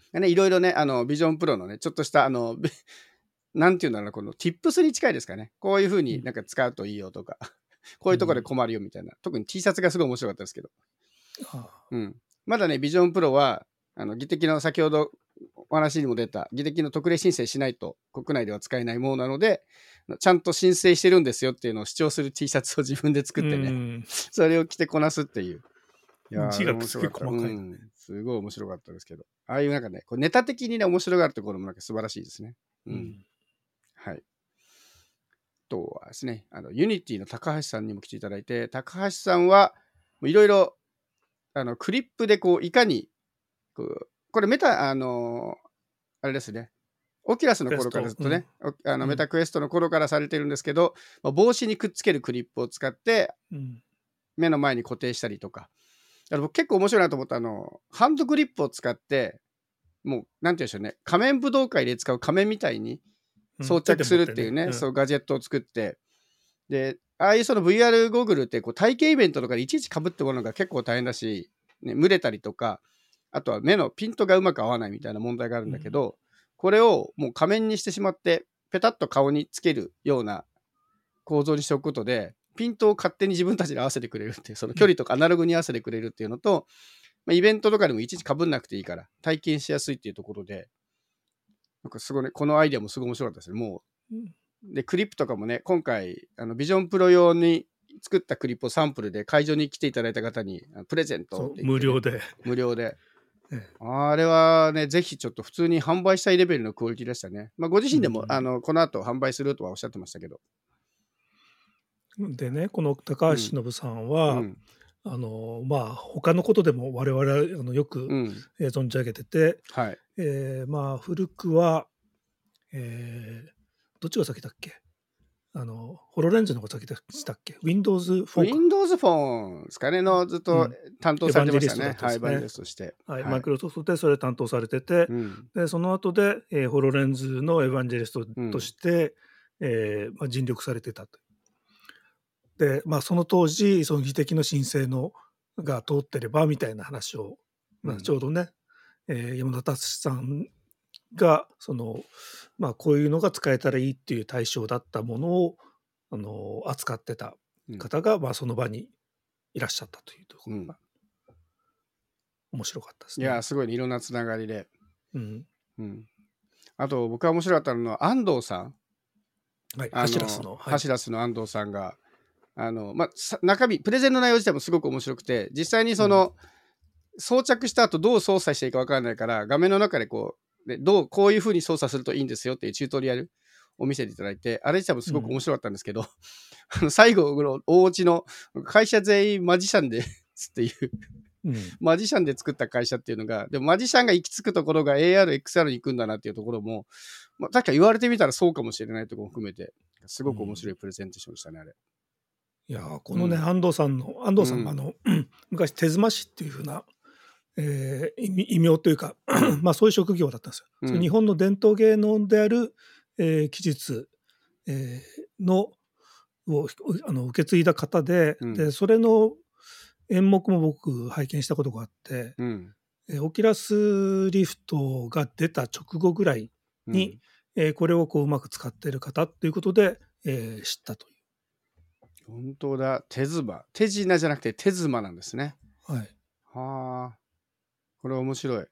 ね、いろいろね、あの、ビジョンプロのね、ちょっとした、あの、なんていうんだろうな、この tips に近いですかね。こういうふうになんか使うといいよとか、こういうところで困るよみたいな。特に T シャツがすごい面白かったですけど。うん。まだね、ビジョンプロは、あの、技的の先ほどお話にも出た、技的の特例申請しないと国内では使えないものなので、ちゃんと申請してるんですよっていうのを主張する T シャツを自分で作ってね、それを着てこなすっていう。いや字がすごい細かい、 うん。すごい面白かったですけど。ああいうなんかね、こうネタ的にね、面白がるところもなんか素晴らしいですね。うん。うん、はい。とはですね、あの、ユニティの高橋さんにも来ていただいて、高橋さんはいろいろ、あの、クリップでこう、いかに、こうこれメタ、あの、あれですね、オキュラスの頃からずっとね、うん、あのメタクエストの頃からされてるんですけど、まあ、帽子にくっつけるクリップを使って、うん、目の前に固定したりとか、だから僕結構面白いなと思ったあの、ハンドグリップを使って、もう、なんて言うんでしょうね、仮面武道会で使う仮面みたいに装着するっていうね、うんねうん、そうガジェットを作って、で、ああいうその ブイアール ゴーグルってこう体験イベントとかでいちいち被ってもらうのが結構大変だし、ね、蒸れたりとか、あとは目のピントがうまく合わないみたいな問題があるんだけど、うん、これをもう仮面にしてしまって、ペタッと顔につけるような構造にしておくことで、ピントを勝手に自分たちで合わせてくれるっていう、その距離とかアナログに合わせてくれるっていうのと、まあ、イベントとかでもいちいち被んなくていいから体験しやすいっていうところで、なんかすごいね、このアイデアもすごい面白かったですね。もう、うん、でクリップとかもね、今回あのビジョンプロ用に作ったクリップをサンプルで会場に来ていただいた方にプレゼントって言って、ね、 無料で無料で、ええ、あれはね、ぜひちょっと普通に販売したいレベルのクオリティでしたね。まあ、ご自身でも、うん、あのこの後販売するとはおっしゃってましたけど。 でね、この高橋忍さんは、うんうん、あのまあ他のことでも我々あのよく、うんえー、存じ上げてて、はいえー、まあ古くは、えー、どっちが先だっけ、あのホロレンズの方が先でしたっけ、 Windows フォン Windows フォンですかねのずっと担当されてましたね。はい、エヴァンジェリストとして、 はい、マイクロソフトでそれ担当されてて、うん、でその後で、えー、ホロレンズのエヴァンジェリストとして、うんえーまあ、尽力されてたと。で、まあ、その当時その技的の申請のが通ってればみたいな話を、まあ、ちょうどね、うんえー、山田達さんがその、まあ、こういうのが使えたらいいっていう対象だったものをあの扱ってた方が、うんまあ、その場にいらっしゃったというところが、うん、面白かったですね。 いやすごい、ね、いろんなつながりで、うんうん、あと僕が面白かったのは安藤さん、 はい、ハシラスの、はい、 ハシラスの安藤さんがあの、まあ、中身プレゼンの内容自体もすごく面白くて、実際にその、うん、装着した後どう操作していいか分からないから画面の中でこうでどうこういう風に操作するといいんですよっていうチュートリアルを見せていただいて、あれ自体もすごく面白かったんですけど、うん、最後の大落ちの会社全員マジシャンでっていううん、マジシャンで作った会社っていうのが、でもマジシャンが行き着くところが エーアール、エックスアール に行くんだなっていうところも、まあ、確か言われてみたらそうかもしれないところも含めて、すごく面白いプレゼンテーションでしたね、あれ。 いやこのね、うん、安藤さんの安藤さんがあの、うん、昔手妻師っていう風な、えー、異名というかまあそういう職業だったんですよ。うん、日本の伝統芸能である、えー、技術、えー、のをあの受け継いだ方で、うん、でそれの演目も僕拝見したことがあって、うんえー、オキュラスリフトが出た直後ぐらいに、うんえー、これをこううまく使っている方ということで、えー、知ったという。 本当だ、手妻、手品じゃなくて手妻なんですね。 はい。 はあ、これ面白い。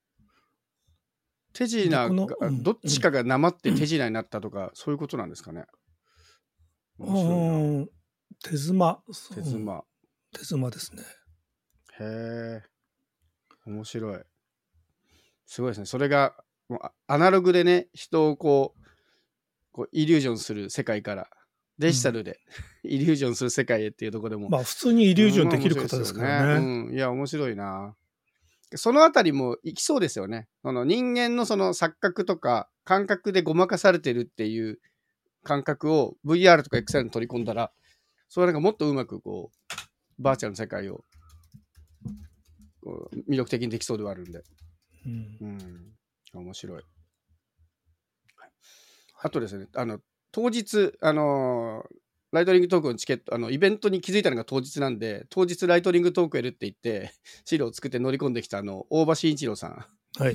手品が、うん、どっちかがなまって手品になったとか、うん、そういうことなんですかね。 面白いな。手妻。 手妻。 うん、手妻ですね。 へえ、面白い。すごいですね。それがもうアナログでね、人をこう、こうイリュージョンする世界からデジタルで、うん、イリュージョンする世界へっていうところでも、 まあ普通にイリュージョンできる方ですからね。 うん、いや面白いな。そのあたりもいきそうですよね。その人間のその錯覚とか感覚でごまかされてるっていう感覚を ブイアール とか エックスアール に取り込んだら、それなんかもっとうまくこうバーチャルの世界をこう魅力的にできそうではあるんで、うん、うん、面白い。あとですね、あの当日あのーライトニングトークのチケット、あのイベントに気づいたのが当日なんで、当日ライトニングトークやるって言って資料を作って乗り込んできたあの大場慎一郎さん、 はい、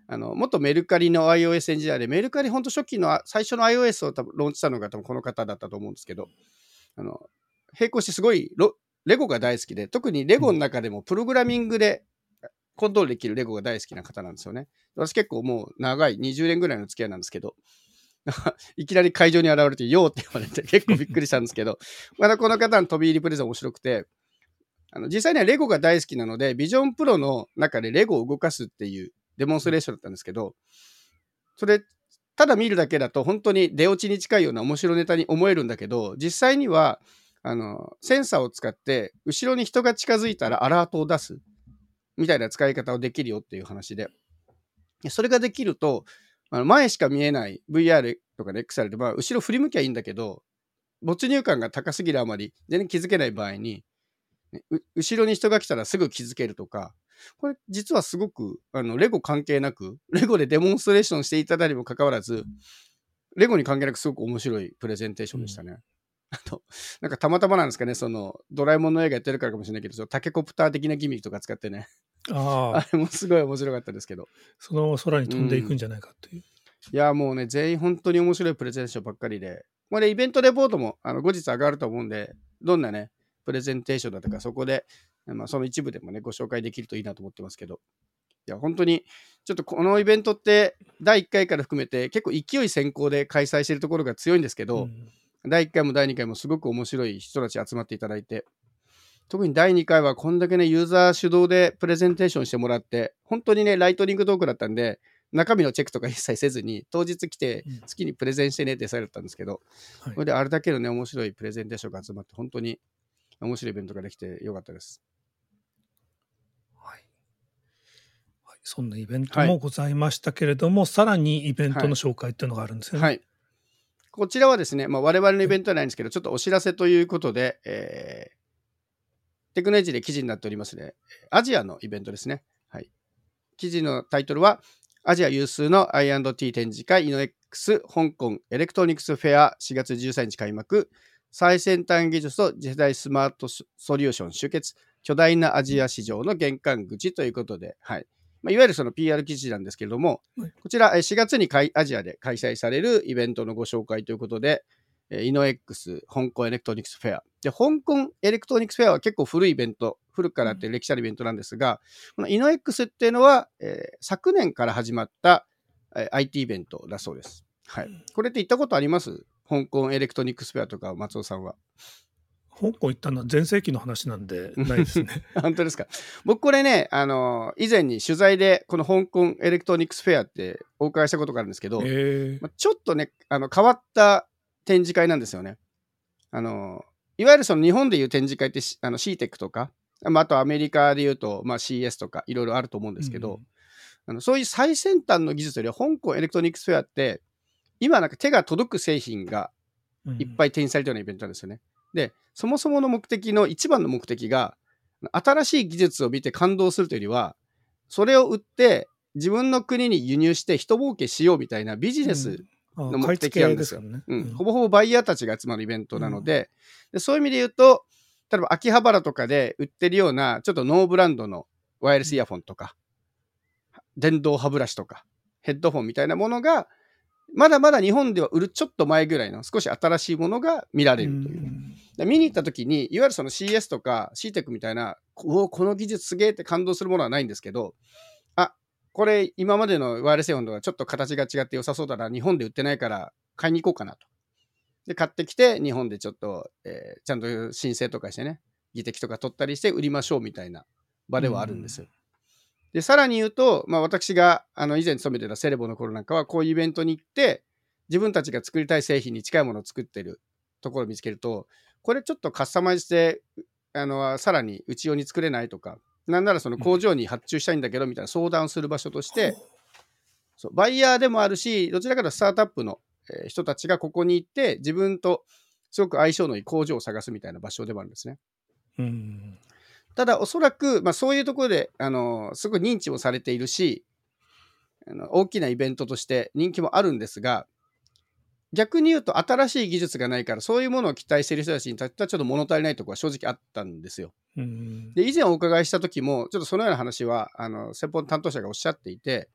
あの元メルカリの iOS エンジニアで、メルカリ本当初期の最初の iOS を多分ローンチしたのが多分この方だったと思うんですけど、あの並行してすごいレゴが大好きで、特にレゴの中でもプログラミングでコントロールできるレゴが大好きな方なんですよね。私結構もう長いにじゅうねんぐらいの付き合いなんですけど、いきなり会場に現れて、よーって言われて結構びっくりしたんですけど、またこの方の飛び入りプレゼン面白くて、あの実際にはレゴが大好きなので、ビジョンプロの中でレゴを動かすっていうデモンストレーションだったんですけど、それ、ただ見るだけだと本当に出落ちに近いような面白ネタに思えるんだけど、実際には、あの、センサーを使って、後ろに人が近づいたらアラートを出すみたいな使い方をできるよっていう話で、それができると、あの前しか見えない ブイアール とかで エックスアール で、まあ、後ろ振り向きゃいいんだけど、没入感が高すぎるあまり全然気づけない場合に、ね、後ろに人が来たらすぐ気づけるとか、これ実はすごくあのレゴ関係なく、レゴでデモンストレーションしていただにもかかわらず、レゴに関係なくすごく面白いプレゼンテーションでしたね。うん、あと、なんかたまたまなんですかね、そのドラえもんの映画やってるからかもしれないけど、そのタケコプター的なギミックとか使ってね、あ, あれもすごい面白かったですけど、 その空に飛んでいくんじゃないかっていう、 うん、いやもうね、全員本当に面白いプレゼンテーションばっかりで、これイベントレポートもあの後日上がると思うんで、どんなねプレゼンテーションだとか、そこで、まあ、その一部でもねご紹介できるといいなと思ってますけど、いや本当にちょっとこのイベントってだいいっかいから含めて結構勢い先行で開催しているところが強いんですけど、うん、だいいっかいもだいにかいもすごく面白い人たち集まっていただいて、特にだいにかいはこんだけねユーザー主導でプレゼンテーションしてもらって、本当にねライトニングトークだったんで中身のチェックとか一切せずに当日来て好きにプレゼンしてねってされたんですけど、うん、これであれだけのね面白いプレゼンテーションが集まって本当に面白いイベントができてよかったです。 はい、はい、そんなイベントもございましたけれども、はい、さらにイベントの紹介っていうのがあるんですよね。 はいはい、こちらはですね、まあ、我々のイベントはないんですけど、ちょっとお知らせということで、えー、テクノエッジで記事になっておりますね、アジアのイベントですね。はい、記事のタイトルは、アジア有数の アイアンドティー 展示会イノエックス香港エレクトロニクスフェアしがつじゅうさんにち開幕、最先端技術と次世代スマートソリューション集結、巨大なアジア市場の玄関口ということで、はいまあ、いわゆるその ピーアール 記事なんですけれども、はい、こちらしがつにアジアで開催されるイベントのご紹介ということで、イノエックス香港エレクトロニクスフェアで、香港エレクトロニクスフェアは結構古いイベント、古くからって歴史あるイベントなんですが、うん、このイノエックスっていうのは、えー、昨年から始まった、えー、アイティー イベントだそうです。はい、これって行ったことあります？香港エレクトロニクスフェアとか松尾さんは。 香港行ったのは前世紀の話なんでないですね。 本当ですか。僕これね、あの以前に取材でこの香港エレクトロニクスフェアってお伺いしたことがあるんですけど、 えーまあ、ちょっとねあの変わった展示会なんですよね。あのいわゆるその日本でいう展示会ってあの シーテック とか、まあ、あとアメリカでいうと、まあ、シーエス とかいろいろあると思うんですけど、うん、あのそういう最先端の技術よりは香港エレクトロニクスフェアって今なんか手が届く製品がいっぱい展示されたようなイベントなんですよね。うん、でそもそもの目的の一番の目的が新しい技術を見て感動するというよりは、それを売って自分の国に輸入して一儲けしようみたいなビジネスの目的なんですよ。うんうん、ほぼほぼバイヤーたちが集まるイベントなので、うん、でそういう意味で言うと、例えば秋葉原とかで売ってるようなちょっとノーブランドのワイヤレスイヤフォンとか、うん、電動歯ブラシとかヘッドフォンみたいなものがまだまだ日本では売るちょっと前ぐらいの少し新しいものが見られるという。うん、見に行った時にいわゆるその シーエス とか シーテック みたいな、おこの技術すげえって感動するものはないんですけど、あこれ今までのワイヤレスイヤホンとはちょっと形が違って良さそうだな、日本で売ってないから買いに行こうかなと。で買ってきて日本でちょっと、えー、ちゃんと申請とかしてね、技適とか取ったりして売りましょうみたいな場ではあるんですよ。うんでさらに言うと、まあ、私があの以前勤めてたセレボの頃なんかはこういうイベントに行って自分たちが作りたい製品に近いものを作ってるところを見つけると、これちょっとカスタマイズであのさらにうち用に作れないとか、なんならその工場に発注したいんだけどみたいな相談をする場所として、うん、そうバイヤーでもあるし、どちらかというとスタートアップの人たちがここに行って自分とすごく相性のいい工場を探すみたいな場所でもあるんですね。 うんただおそらく、まあ、そういうところであのすごい認知もされているし、あの大きなイベントとして人気もあるんですが、逆に言うと新しい技術がないからそういうものを期待している人たちにとってはちょっと物足りないところは正直あったんですよ。 うんで以前お伺いした時もちょっとそのような話はあの先方の担当者がおっしゃっていて、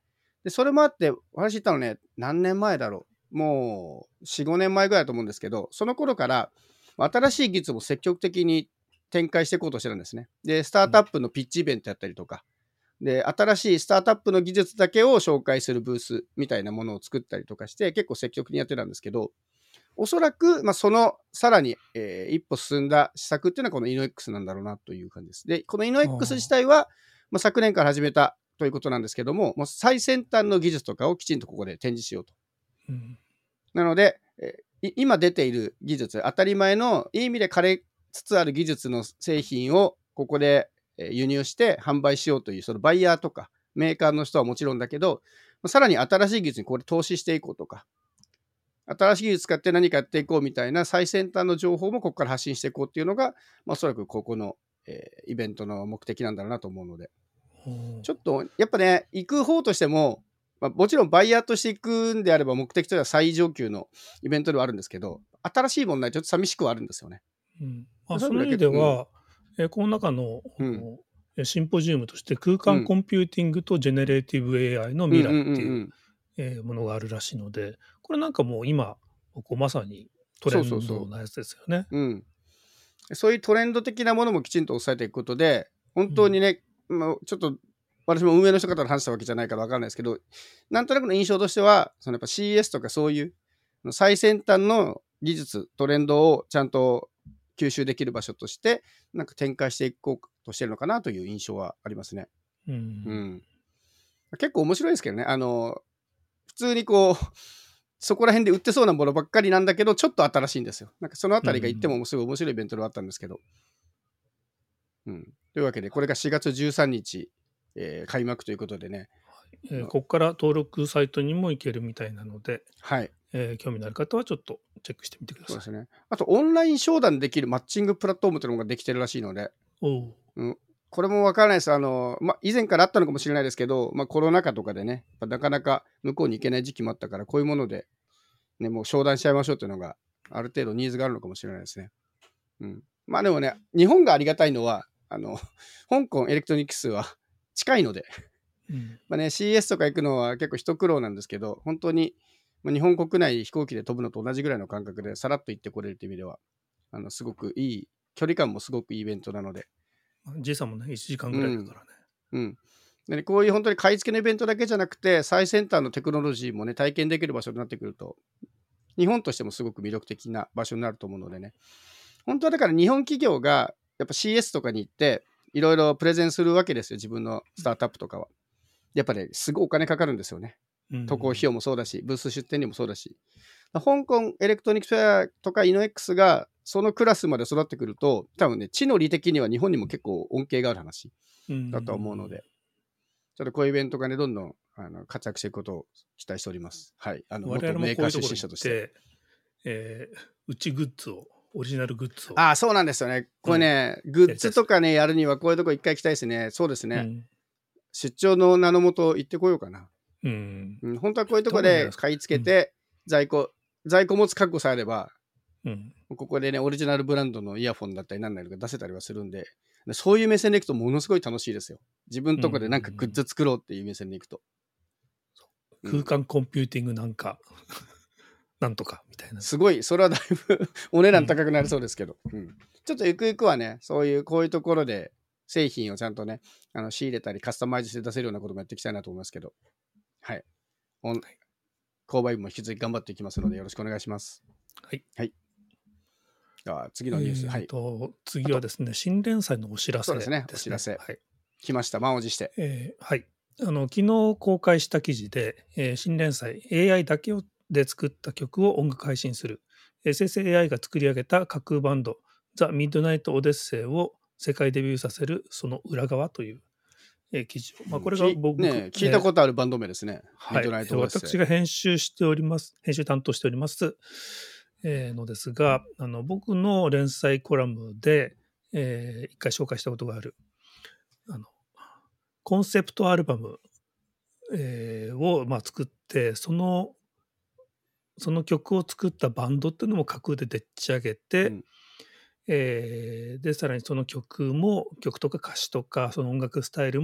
で、それもあって、私行ったのね、何年前だろう。もう、よん、ごねんまえぐらいだと思うんですけど、その頃から、新しい技術も積極的に展開していこうとしてるんですね。で、スタートアップのピッチイベントやったりとか、で、新しいスタートアップの技術だけを紹介するブースみたいなものを作ったりとかして、結構積極的にやってたんですけど、おそらく、まあ、そのさらに、えー、一歩進んだ施策っていうのはこの イノエックス なんだろうなという感じです。で、この イノエックス 自体は、まあ、昨年から始めたということなんですけども、もう最先端の技術とかをきちんとここで展示しようと。うん、なので、えー、今出ている技術、当たり前のいい意味で枯れつつある技術の製品をここで輸入して販売しようという、そのバイヤーとかメーカーの人はもちろんだけど、さらに新しい技術にこれ投資していこうとか、新しい技術使って何かやっていこうみたいな最先端の情報もここから発信していこうっていうのが、まあ、おそらくここの、えー、イベントの目的なんだろうなと思うので、ちょっとやっぱね、行く方としても、まあ、もちろんバイヤーとして行くんであれば目的としては最上級のイベントではあるんですけど、新しい問題ちょっと寂しくはあるんですよね。 うんまあ、その意味では、うん、えこの中の、うんシンポジウムとして空間コンピューティングとジェネレーティブ エーアイ の未来っていうものがあるらしいので、これなんかもう今こうまさにトレンドなやつですよね。 そうそうそう、うん。そういうトレンド的なものもきちんと抑えていくことで、本当にね、うんまあ、ちょっと私も運営の人方と話したわけじゃないから分かんないですけど、なんとなくの印象としては、そのやっぱ シーイーエス とかそういう最先端の技術、トレンドをちゃんと吸収できる場所としてなんか展開していこうとしてるのかなという印象はありますね。うんうん、結構面白いですけどね。あの普通にこうそこら辺で売ってそうなものばっかりなんだけど、ちょっと新しいんですよ。なんかそのあたりが言ってもすごい面白いイベントではあったんですけど、うん、というわけでこれがしがつじゅうさんにち、えー、開幕ということでね、 えー、ここから登録サイトにも行けるみたいなので、 はいえー、興味のある方はちょっとチェックしてみてください。 そうですね。あとオンライン商談できるマッチングプラットフォームというのができてるらしいので、お、うん、これも分からないです。あの、ま、以前からあったのかもしれないですけど、まあ、コロナ禍とかでね、なかなか向こうに行けない時期もあったから、こういうもので、ね、もう商談しちゃいましょうというのがある程度ニーズがあるのかもしれないですね。うん、まあでもね、日本がありがたいのは、あの香港エレクトロニクスは近いので、うんまあね、シーイーエス とか行くのは結構一苦労なんですけど、本当に日本国内飛行機で飛ぶのと同じぐらいの感覚でさらっと行ってこれるという意味では、あのすごくいい、距離感もすごくいいイベントなので。 時差もね、いちじかんぐらいだからね。 うん。うんでね、こういう本当に買い付けのイベントだけじゃなくて、最先端のテクノロジーもね、体験できる場所になってくると、日本としてもすごく魅力的な場所になると思うのでね。本当はだから日本企業がやっぱ シーエス とかに行って、いろいろプレゼンするわけですよ、自分のスタートアップとかは。やっぱね、すごいお金かかるんですよね。渡航費用もそうだし、ブース出店にもそうだし。香港エレクトロニクスフェアとかイノエックスがそのクラスまで育ってくると、多分ね、地の利的には日本にも結構恩恵がある話だと思うので、ちょっとこういうイベントがね、どんどんあの活躍していくことを期待しております。はい。あの、元メーカー出身者として。 えー、うちグッズを、オリジナルグッズを。 ああ、そうなんですよね。これね、うん、グッズとかね、やるにはこういうとこ一回行きたいですね。そうですね。うん、出張の名のもと行ってこようかな。うんうん、本当はこういうとこで買い付けて、在庫、在庫持つ確保さえあれば、うん、ここでね、オリジナルブランドのイヤフォンだったり何なりとか出せたりはするんで、そういう目線でいくとものすごい楽しいですよ。自分のとこでなんかグッズ作ろうっていう目線でいくと。 うん、空間コンピューティングなんか、なんとかみたいな。 すごい、それはだいぶお値段高くなりそうですけど、うんうん、ちょっとゆくゆくはね、そういうこういうところで製品をちゃんとね、あの仕入れたりカスタマイズして出せるようなこともやっていきたいなと思いますけど、はい。購買部も引き続き頑張っていきますのでよろしくお願いします。 はい。 はい。では次のニュース。 えーと、はい。次はですね、新連載のお知らせですね。 そうですね、お知らせ。はい。来ました、満を持して。 えー、はい。あの、昨日公開した記事で、えー、新連載 エーアイ だけで作った曲を音楽配信する。生成 エーアイ が作り上げた架空バンド、ザ・ミッドナイト・オデッセイを世界デビューさせるその裏側というえー、記事を、まあ、これが僕、 ね、聞いたことあるバンド名ですね。 はい、私が編集しております、編集担当しております、えー、のですが、あの僕の連載コラムで、えー、一回紹介したことがあるあのコンセプトアルバム、えー、を、まあ、作って、そのその曲を作ったバンドっていうのも架空ででっち上げて、うんえー、でさらにその曲も曲とか歌詞とかその音楽スタイルも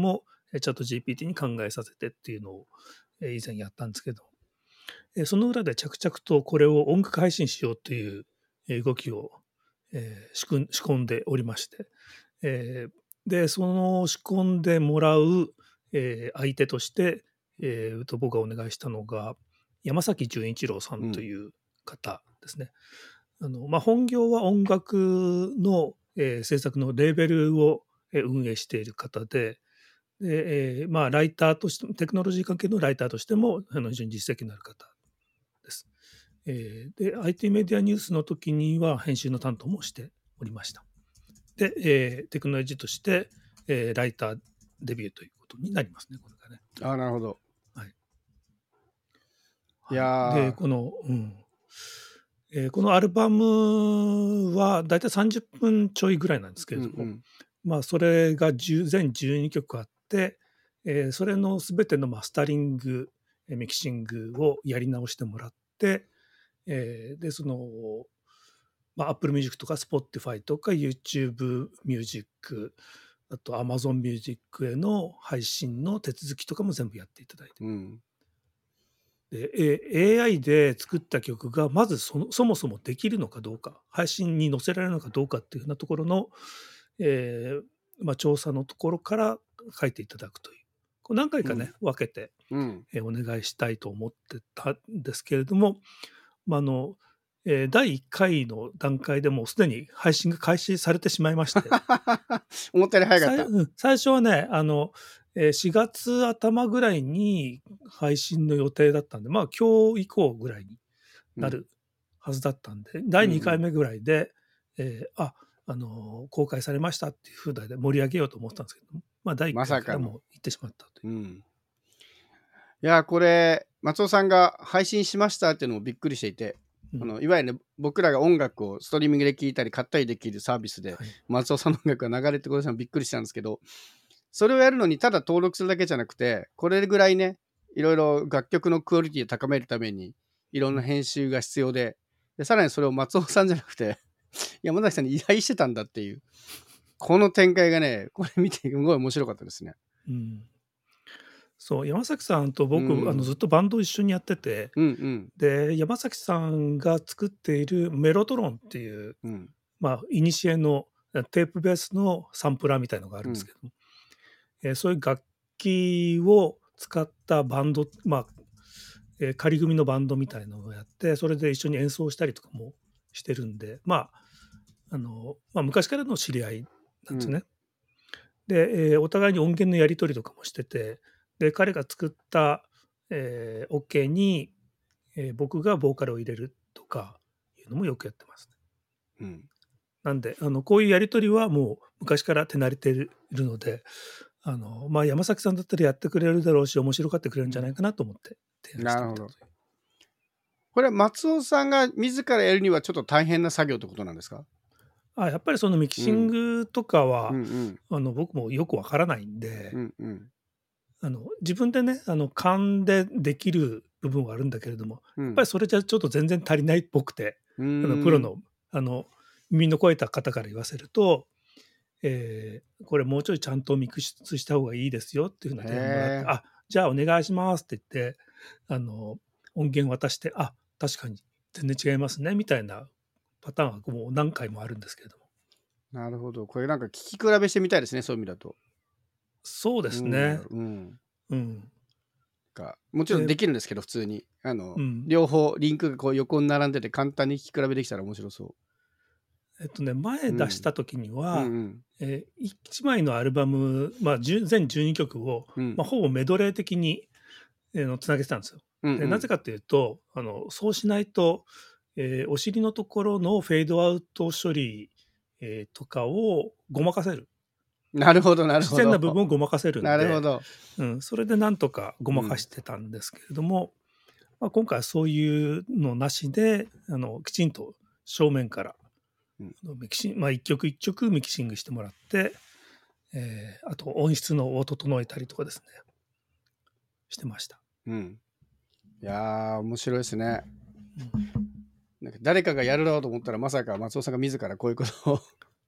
チャット ジーピーティー に考えさせてっていうのを以前やったんですけど、その裏で着々とこれを音楽配信しようという動きを仕込んでおりまして、でその仕込んでもらう相手として僕がお願いしたのが山崎純一郎さんという方ですね。うん、あのまあ、本業は音楽の制作のレーベルを運営している方で、で、えーまあ、ライターとしてテクノロジー関係のライターとしてもあの非常に実績のある方です。えー、で アイティー メディアニュースの時には編集の担当もしておりました。で、えー、テクノロジーとして、えー、ライターデビューということになりますね、これがね。 ああ、なるほど。 はい。 いやで、この、うんえー、このアルバムはだいたいさんじゅっぷんちょいぐらいなんですけれども、うんうん、まあ、それが全じゅうにきょくあって、えー、それのすべてのマスタリング、ミキシングをやり直してもらって、えー、で、その、まあ、Apple Music とか Spotify とか YouTube Music、あと Amazon Music への配信の手続きとかも全部やっていただいて。うんで エーアイ で作った曲がまず そ, そもそもできるのかどうか、配信に載せられるのかどうかっていうふうなところの、えーまあ、調査のところから書いていただくという、こう何回かね、うん、分けて、うんえー、お願いしたいと思ってたんですけれども、まああのえー、だいいっかいの段階でもうすでに配信が開始されてしまいまして思ったより早かった。 最, 最初はねあのしがつ頭ぐらいに配信の予定だったんで、まあ今日以降ぐらいになるはずだったんで、うん、だいにかいめぐらいで、うんえー、あ、あのー、公開されましたっていう風で盛り上げようと思ったんですけど、まあだいいっかいからもう行ってしまったという。 まうん、いやこれ松尾さんが配信しましたっていうのもびっくりしていて、うん、あのいわゆる、ね、僕らが音楽をストリーミングで聴いたり買ったりできるサービスで、はい、松尾さんの音楽が流れてくるのびっくりしたんですけど、それをやるのにただ登録するだけじゃなくて、これぐらいね、いろいろ楽曲のクオリティを高めるためにいろんな編集が必要で、でさらにそれを松尾さんじゃなくて山崎さんに依頼してたんだっていう、この展開がね、これ見てすごい面白かったですね。 うん、そう山崎さんと僕、うん、あのずっとバンドを一緒にやってて、うんうん、で山崎さんが作っているメロトロンっていう、うん、まあいにしえのテープベースのサンプラーみたいのがあるんですけども、うんえー、そういう楽器を使ったバンド、まあえー、仮組のバンドみたいなのをやって、それで一緒に演奏したりとかもしてるんで、まああのまあ、昔からの知り合いなんですね。うん、で、えー、お互いに音源のやり取りとかもしてて、で彼が作った、えー、OK に、えー、僕がボーカルを入れるとかいうのもよくやってますね。うん、なんであのこういうやり取りはもう昔から手慣れているので、あのまあ、山崎さんだったらやってくれるだろうし面白がってくれるんじゃないかなと思って提案してみたという。なるほど。 これは松尾さんが自らやるにはちょっと大変な作業ってことなんですか？ あやっぱりそのミキシングとかは、うんうんうん、あの僕もよくわからないんで、うんうん、あの自分でねあの勘でできる部分はあるんだけれども、うん、やっぱりそれじゃちょっと全然足りないっぽくて、あのプロのあの耳の肥えた方から言わせると、えー、これもうちょいちゃんとミックスした方がいいですよっていうふうな提案もらって、あじゃあお願いしますって言ってあの音源渡して、あ確かに全然違いますねみたいなパターンがもう何回もあるんですけれども。 なるほど。これなんか聞き比べしてみたいですね、そういう意味だと。 そうですね。うん。うん。 かもちろんできるんですけど、普通にあの、うん、両方リンクがこう横に並んでて簡単に聞き比べできたら面白そう。 えっとね、前出した時には、うんうんうんえー、いちまいのアルバム、まあ、全じゅうにきょくを、うんまあ、ほぼメドレー的に、えー、つなげてたんですよ。うんうん、でなぜかというとあのそうしないと、えー、お尻のところのフェードアウト処理、えー、とかをごまかせる。 なるほどなるほど。 自然な部分をごまかせるんで、 なるほど、 うん、それでなんとかごまかしてたんですけれども、うんまあ、今回はそういうのなしであのきちんと正面からミキシンまあ、一曲一曲ミキシングしてもらって、えー、あと音質のを整えたりとかですねしてました。 うん、いやー面白いですね、うん、なんか誰かがやるだろうと思ったらまさか松尾さんが自らこういうことを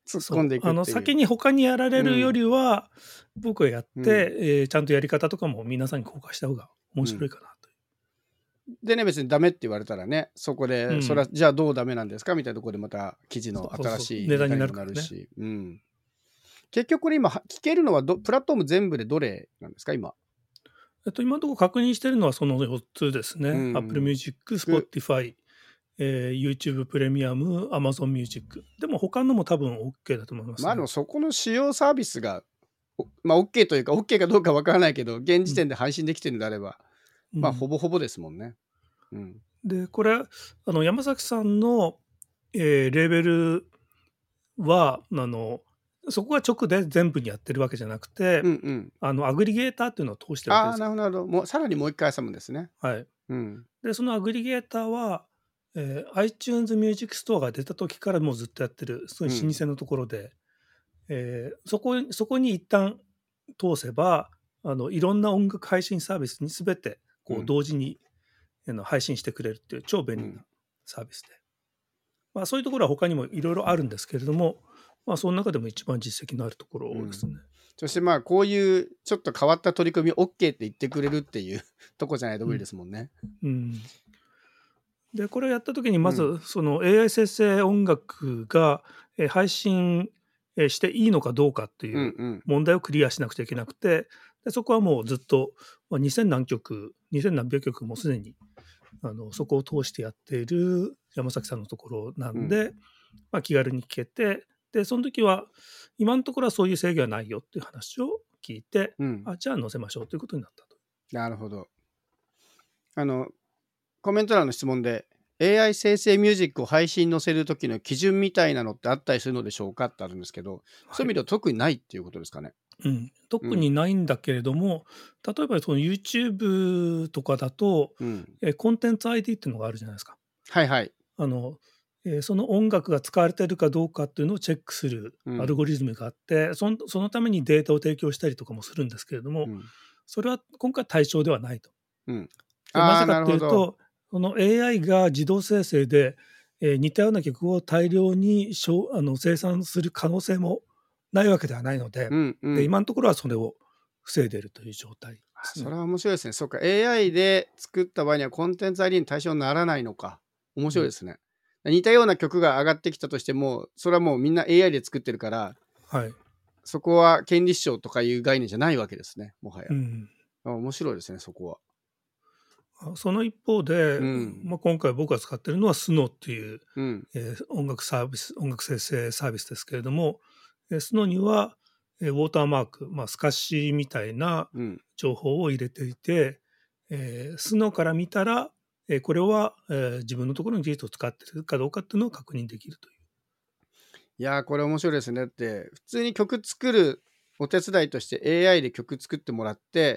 突っ込んでいくっていう。 あの先に他にやられるよりは、うん、僕がやって、うん、えー、ちゃんとやり方とかも皆さんに公開した方が面白いかなと、 うん、でね別にダメって言われたらねそこで、うん、それはじゃあどうダメなんですかみたいなところでまた記事の新しいネタになるからね、 うん、結局これ今聞けるのはどプラットフォーム全部でどれなんですか今。 えっと、今のところ確認してるのはそのよっつですね、うん、Apple Music、Spotify、えー、YouTube プレミアム、Amazon Music。でも他のも多分 OK だと思います、ね。 まあでもそこの主要サービスが、まあ OK というか OK かどうかわからないけど、現時点で配信できてるのであれば、うん、まあほぼほぼですもんね。うん、 で、これ、あの山崎さんの、えー、レーベルは、あの、そこが直で全部にやってるわけじゃなくて、うんうん、あのアグリゲーターっていうのを通してるわけですよ。 ああ、なるほど。もうさらにもう一回挟むんですね。 はい。 うん、 で、そのアグリゲーターは、えー、iTunes Music Store が出た時からもうずっとやってる、そういう老舗のところで、うんえー、そこ、そこに一旦通せば、あのいろんな音楽配信サービスに全てこう同時に、うん、配信してくれるっていう超便利なサービスで。うんまあ、そういうところは他にもいろいろあるんですけれども、まあ、その中でも一番実績のあるところですね。うん、 そしてまあこういうちょっと変わった取り組み OK って言ってくれるっていうとこじゃないと無理ですもんね。 うん、うんでこれをやった時にまずその エーアイ 生成音楽が配信していいのかどうかっていう問題をクリアしなくちゃいけなくて、でそこはもうずっとにせん何曲にせん何百曲もすでにあのそこを通してやっている山崎さんのところなんで、うんまあ、気軽に聴けて、でその時は今のところはそういう制限はないよっていう話を聞いて、うん、あじゃあ載せましょうということになったと。 なるほど。あのコメント欄の質問で エーアイ 生成ミュージックを配信載せる時の基準みたいなのってあったりするのでしょうかってあるんですけど、はい、そういう意味では特にないっていうことですかね。 うん、特にないんだけれども、うん、例えばその YouTube とかだと、うんえコンテンツ アイディー っていうのがあるじゃないですか。 はいはい。 あのえー、その音楽が使われているかどうかっていうのをチェックするアルゴリズムがあって、うん、その、そのためにデータを提供したりとかもするんですけれども、うん、それは今回対象ではないと。うん、なぜかというとその エーアイ が自動生成で、えー、似たような曲を大量にしょあの生産する可能性もないわけではないので、うんうん、で今のところはそれを防いでいるという状態ですね。 それは面白いですね。そうか エーアイ で作った場合にはコンテンツ アイディー に対象にならないのか。面白いですね。うん、似たような曲が上がってきたとしてもそれはもうみんな エーアイ で作ってるから、はい、そこは権利主張とかいう概念じゃないわけですねもはや。うん、面白いですねそこは。 その一方で、うんまあ、今回僕が使っているのはスノーっていう、うんえー、音楽サービス音楽生成サービスですけれども、えー、スノーには、えー、ウォーターマーク、まあ、透かしみたいな情報を入れていて、うんえー、スノーから見たら、えー、これは、えー、自分のところの技術を使っているかどうかっていうのを確認できるという。 いやーこれ面白いですね。だって普通に曲作るお手伝いとして エーアイ で曲作ってもらって、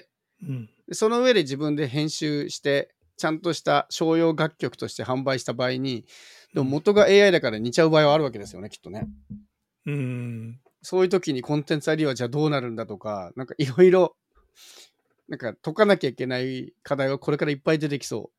うん、その上で自分で編集してちゃんとした商用楽曲として販売した場合にでも元が エーアイ だから似ちゃう場合はあるわけですよねきっとね。うん、そういう時にコンテンツ アイディー はじゃあどうなるんだとかなんかいろいろなんか解かなきゃいけない課題はこれからいっぱい出てきそう。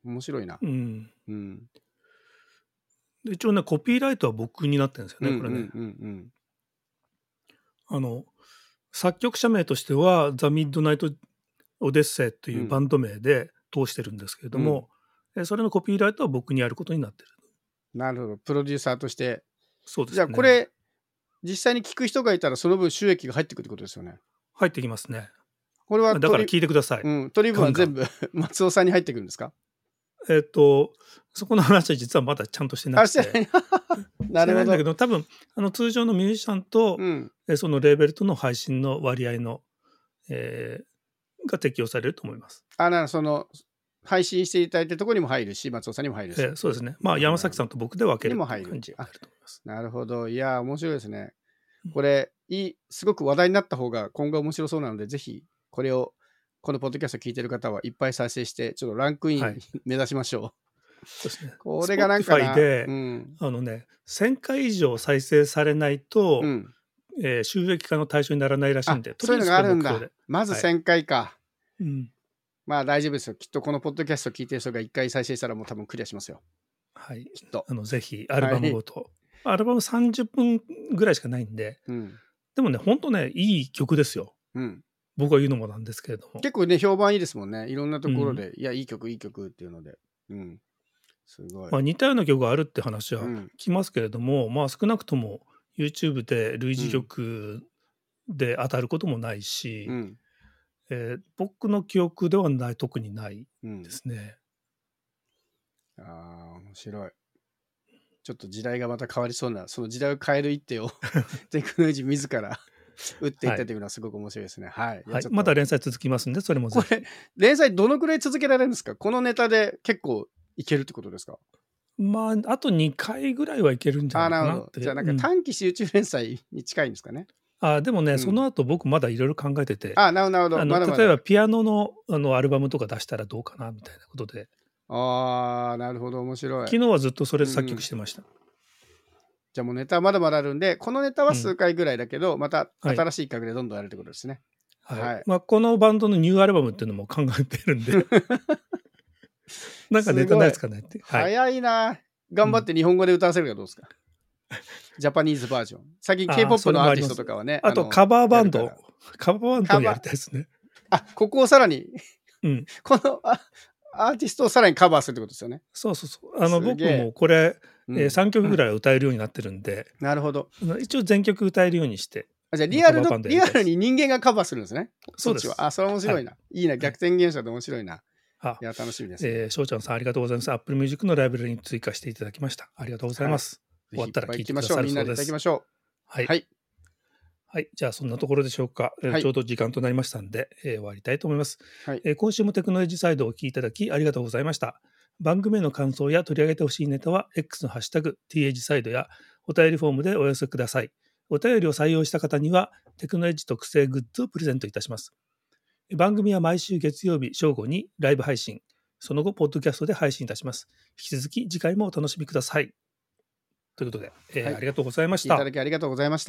面白いな。うんうん、 で一応ねコピーライトは僕になってるんですよねこれね。うんうんうんうんあの作曲者名としてはザ・ミッドナイト・オデッセイというバンド名で通してるんですけれども、うん、それのコピーライトは僕にやることになってる。 なるほどプロデューサーとして。 そうですね。 じゃあこれ実際に聞く人がいたらその分収益が入ってくるってことですよね。 入ってきますね。 これはだから聞いてください。 うん、取り分は全部松尾さんに入ってくるんですか。 えっとそこの話は実はまだちゃんとしてなくてなるほど。だけど多分あの通常のミュージシャンと、うん、そのレーベルとの配信の割合の、えー、が適用されると思います。 あなその配信していただいてるところにも入るし松尾さんにも入るし、 えー、そうですね。まあ山崎さんと僕で分ける感じになると思います。 なるほど。いや面白いですね。これいいすごく話題になった方が今後面白そうなのでぜひこれをこのポッドキャスト聞いてる方はいっぱい再生してちょっとランクイン、はい、目指しましょう。 そうですね。 これがなんかな Spotify で、うん、あのねせんかい以上再生されないと、うんえー、収益化の対象にならないらしいんで、 そういうのがあるんだ。まずせんかいか、はいうん、まあ大丈夫ですよ。きっとこのポッドキャスト聞いてる人がいっかい再生したらもう多分クリアしますよ。 はい。きっとあのぜひアルバムごと、 アルバムさんじゅっぷんぐらいしかないんで、うん、でもねほんとねいい曲ですよ、うん、僕が言うのもなんですけれども。 結構ね評判いいですもんね、いろんなところで、うん、いやいい曲いい曲っていうので、うん、すごい、 まあ、似たような曲があるって話は聞きますけれども、うん、まあ少なくとも YouTube で類似曲で当たることもないし、うん、えー、僕の記憶ではない特にないですね、 うん、あー面白い。ちょっと時代がまた変わりそうな、その時代を変える一手をテクノロジー自ら打っていったというのはすごく面白いですね。はい。 はい、まだ連載続きますんで、それもぜひ。 これ、連載どのくらい続けられるんですか？このネタで結構いけるってことですか？ まあ、あとにかいぐらいはいけるんじゃないかなって。あ、なるほど。 じゃあなんか短期集中連載に近いんですかね。 うん、あでもね、うん、その後僕まだいろいろ考えてて、 あなるほど、 あのまだまだ例えばピアノ の, あのアルバムとか出したらどうかなみたいなことで。 ああ、なるほど、面白い。 昨日はずっとそれ作曲してました。うん、 じゃあもうネタまだまだあるんで、このネタは数回ぐらいだけど、うん、また新しい企画でどんどんやるってことですね。 はい。はい、まあ、このバンドのニューアルバムっていうのも考えてるんで。なんかネタないですかねって。 はい、早いな。頑張って日本語で歌わせるかどうですか、うん、ジャパニーズバージョン。最近 K-ポップ のアーティストとかはね。 あ, あとカバーバンド。カバーバンドやりたいですね。 あ、ここをさらに、うん、このあアーティストをさらにカバーするってことですよね。 そうそうそう。あの僕もこれ、うんえー、さんきょくぐらい歌えるようになってるんで、 うん、なるほど。 一応全曲歌えるようにして。 あじゃあリアルのリアルに人間がカバーするんですね。 そうです。 あ、それ面白いな。はい、いいな、逆転現象で面白いな。はい、いや楽しみです、ね。 えー、しょうちゃんさんありがとうございます。Apple Music のライブラリに追加していただきました。ありがとうございます。はい、終わったら聞いてくださるそうです。みんなでいただきましょう。はい。はいはい、じゃあそんなところでしょうか、はい、ちょうど時間となりましたんで、えー、終わりたいと思います、はいえー、今週もテクノロジーサイドをお聞きいただきありがとうございました。番組への感想や取り上げてほしいネタは X のハッシュタグ ティーエイチ サイドやお便りフォームでお寄せください。お便りを採用した方にはテクノロジー特製グッズをプレゼントいたします。番組は毎週月曜日正午にライブ配信、その後ポッドキャストで配信いたします。引き続き次回もお楽しみくださいということで、えーはい、ありがとうございました。 いただきありがとうございました。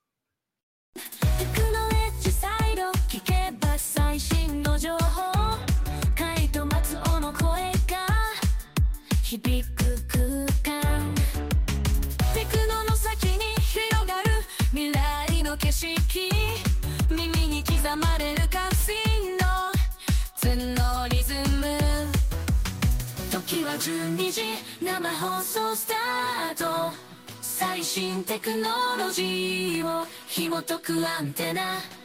響く空間テクノの先に広がる未来の景色耳に刻まれる関心のツのリズム時はじゅうにじ生放送スタート最新テクノロジーを紐解くアンテナ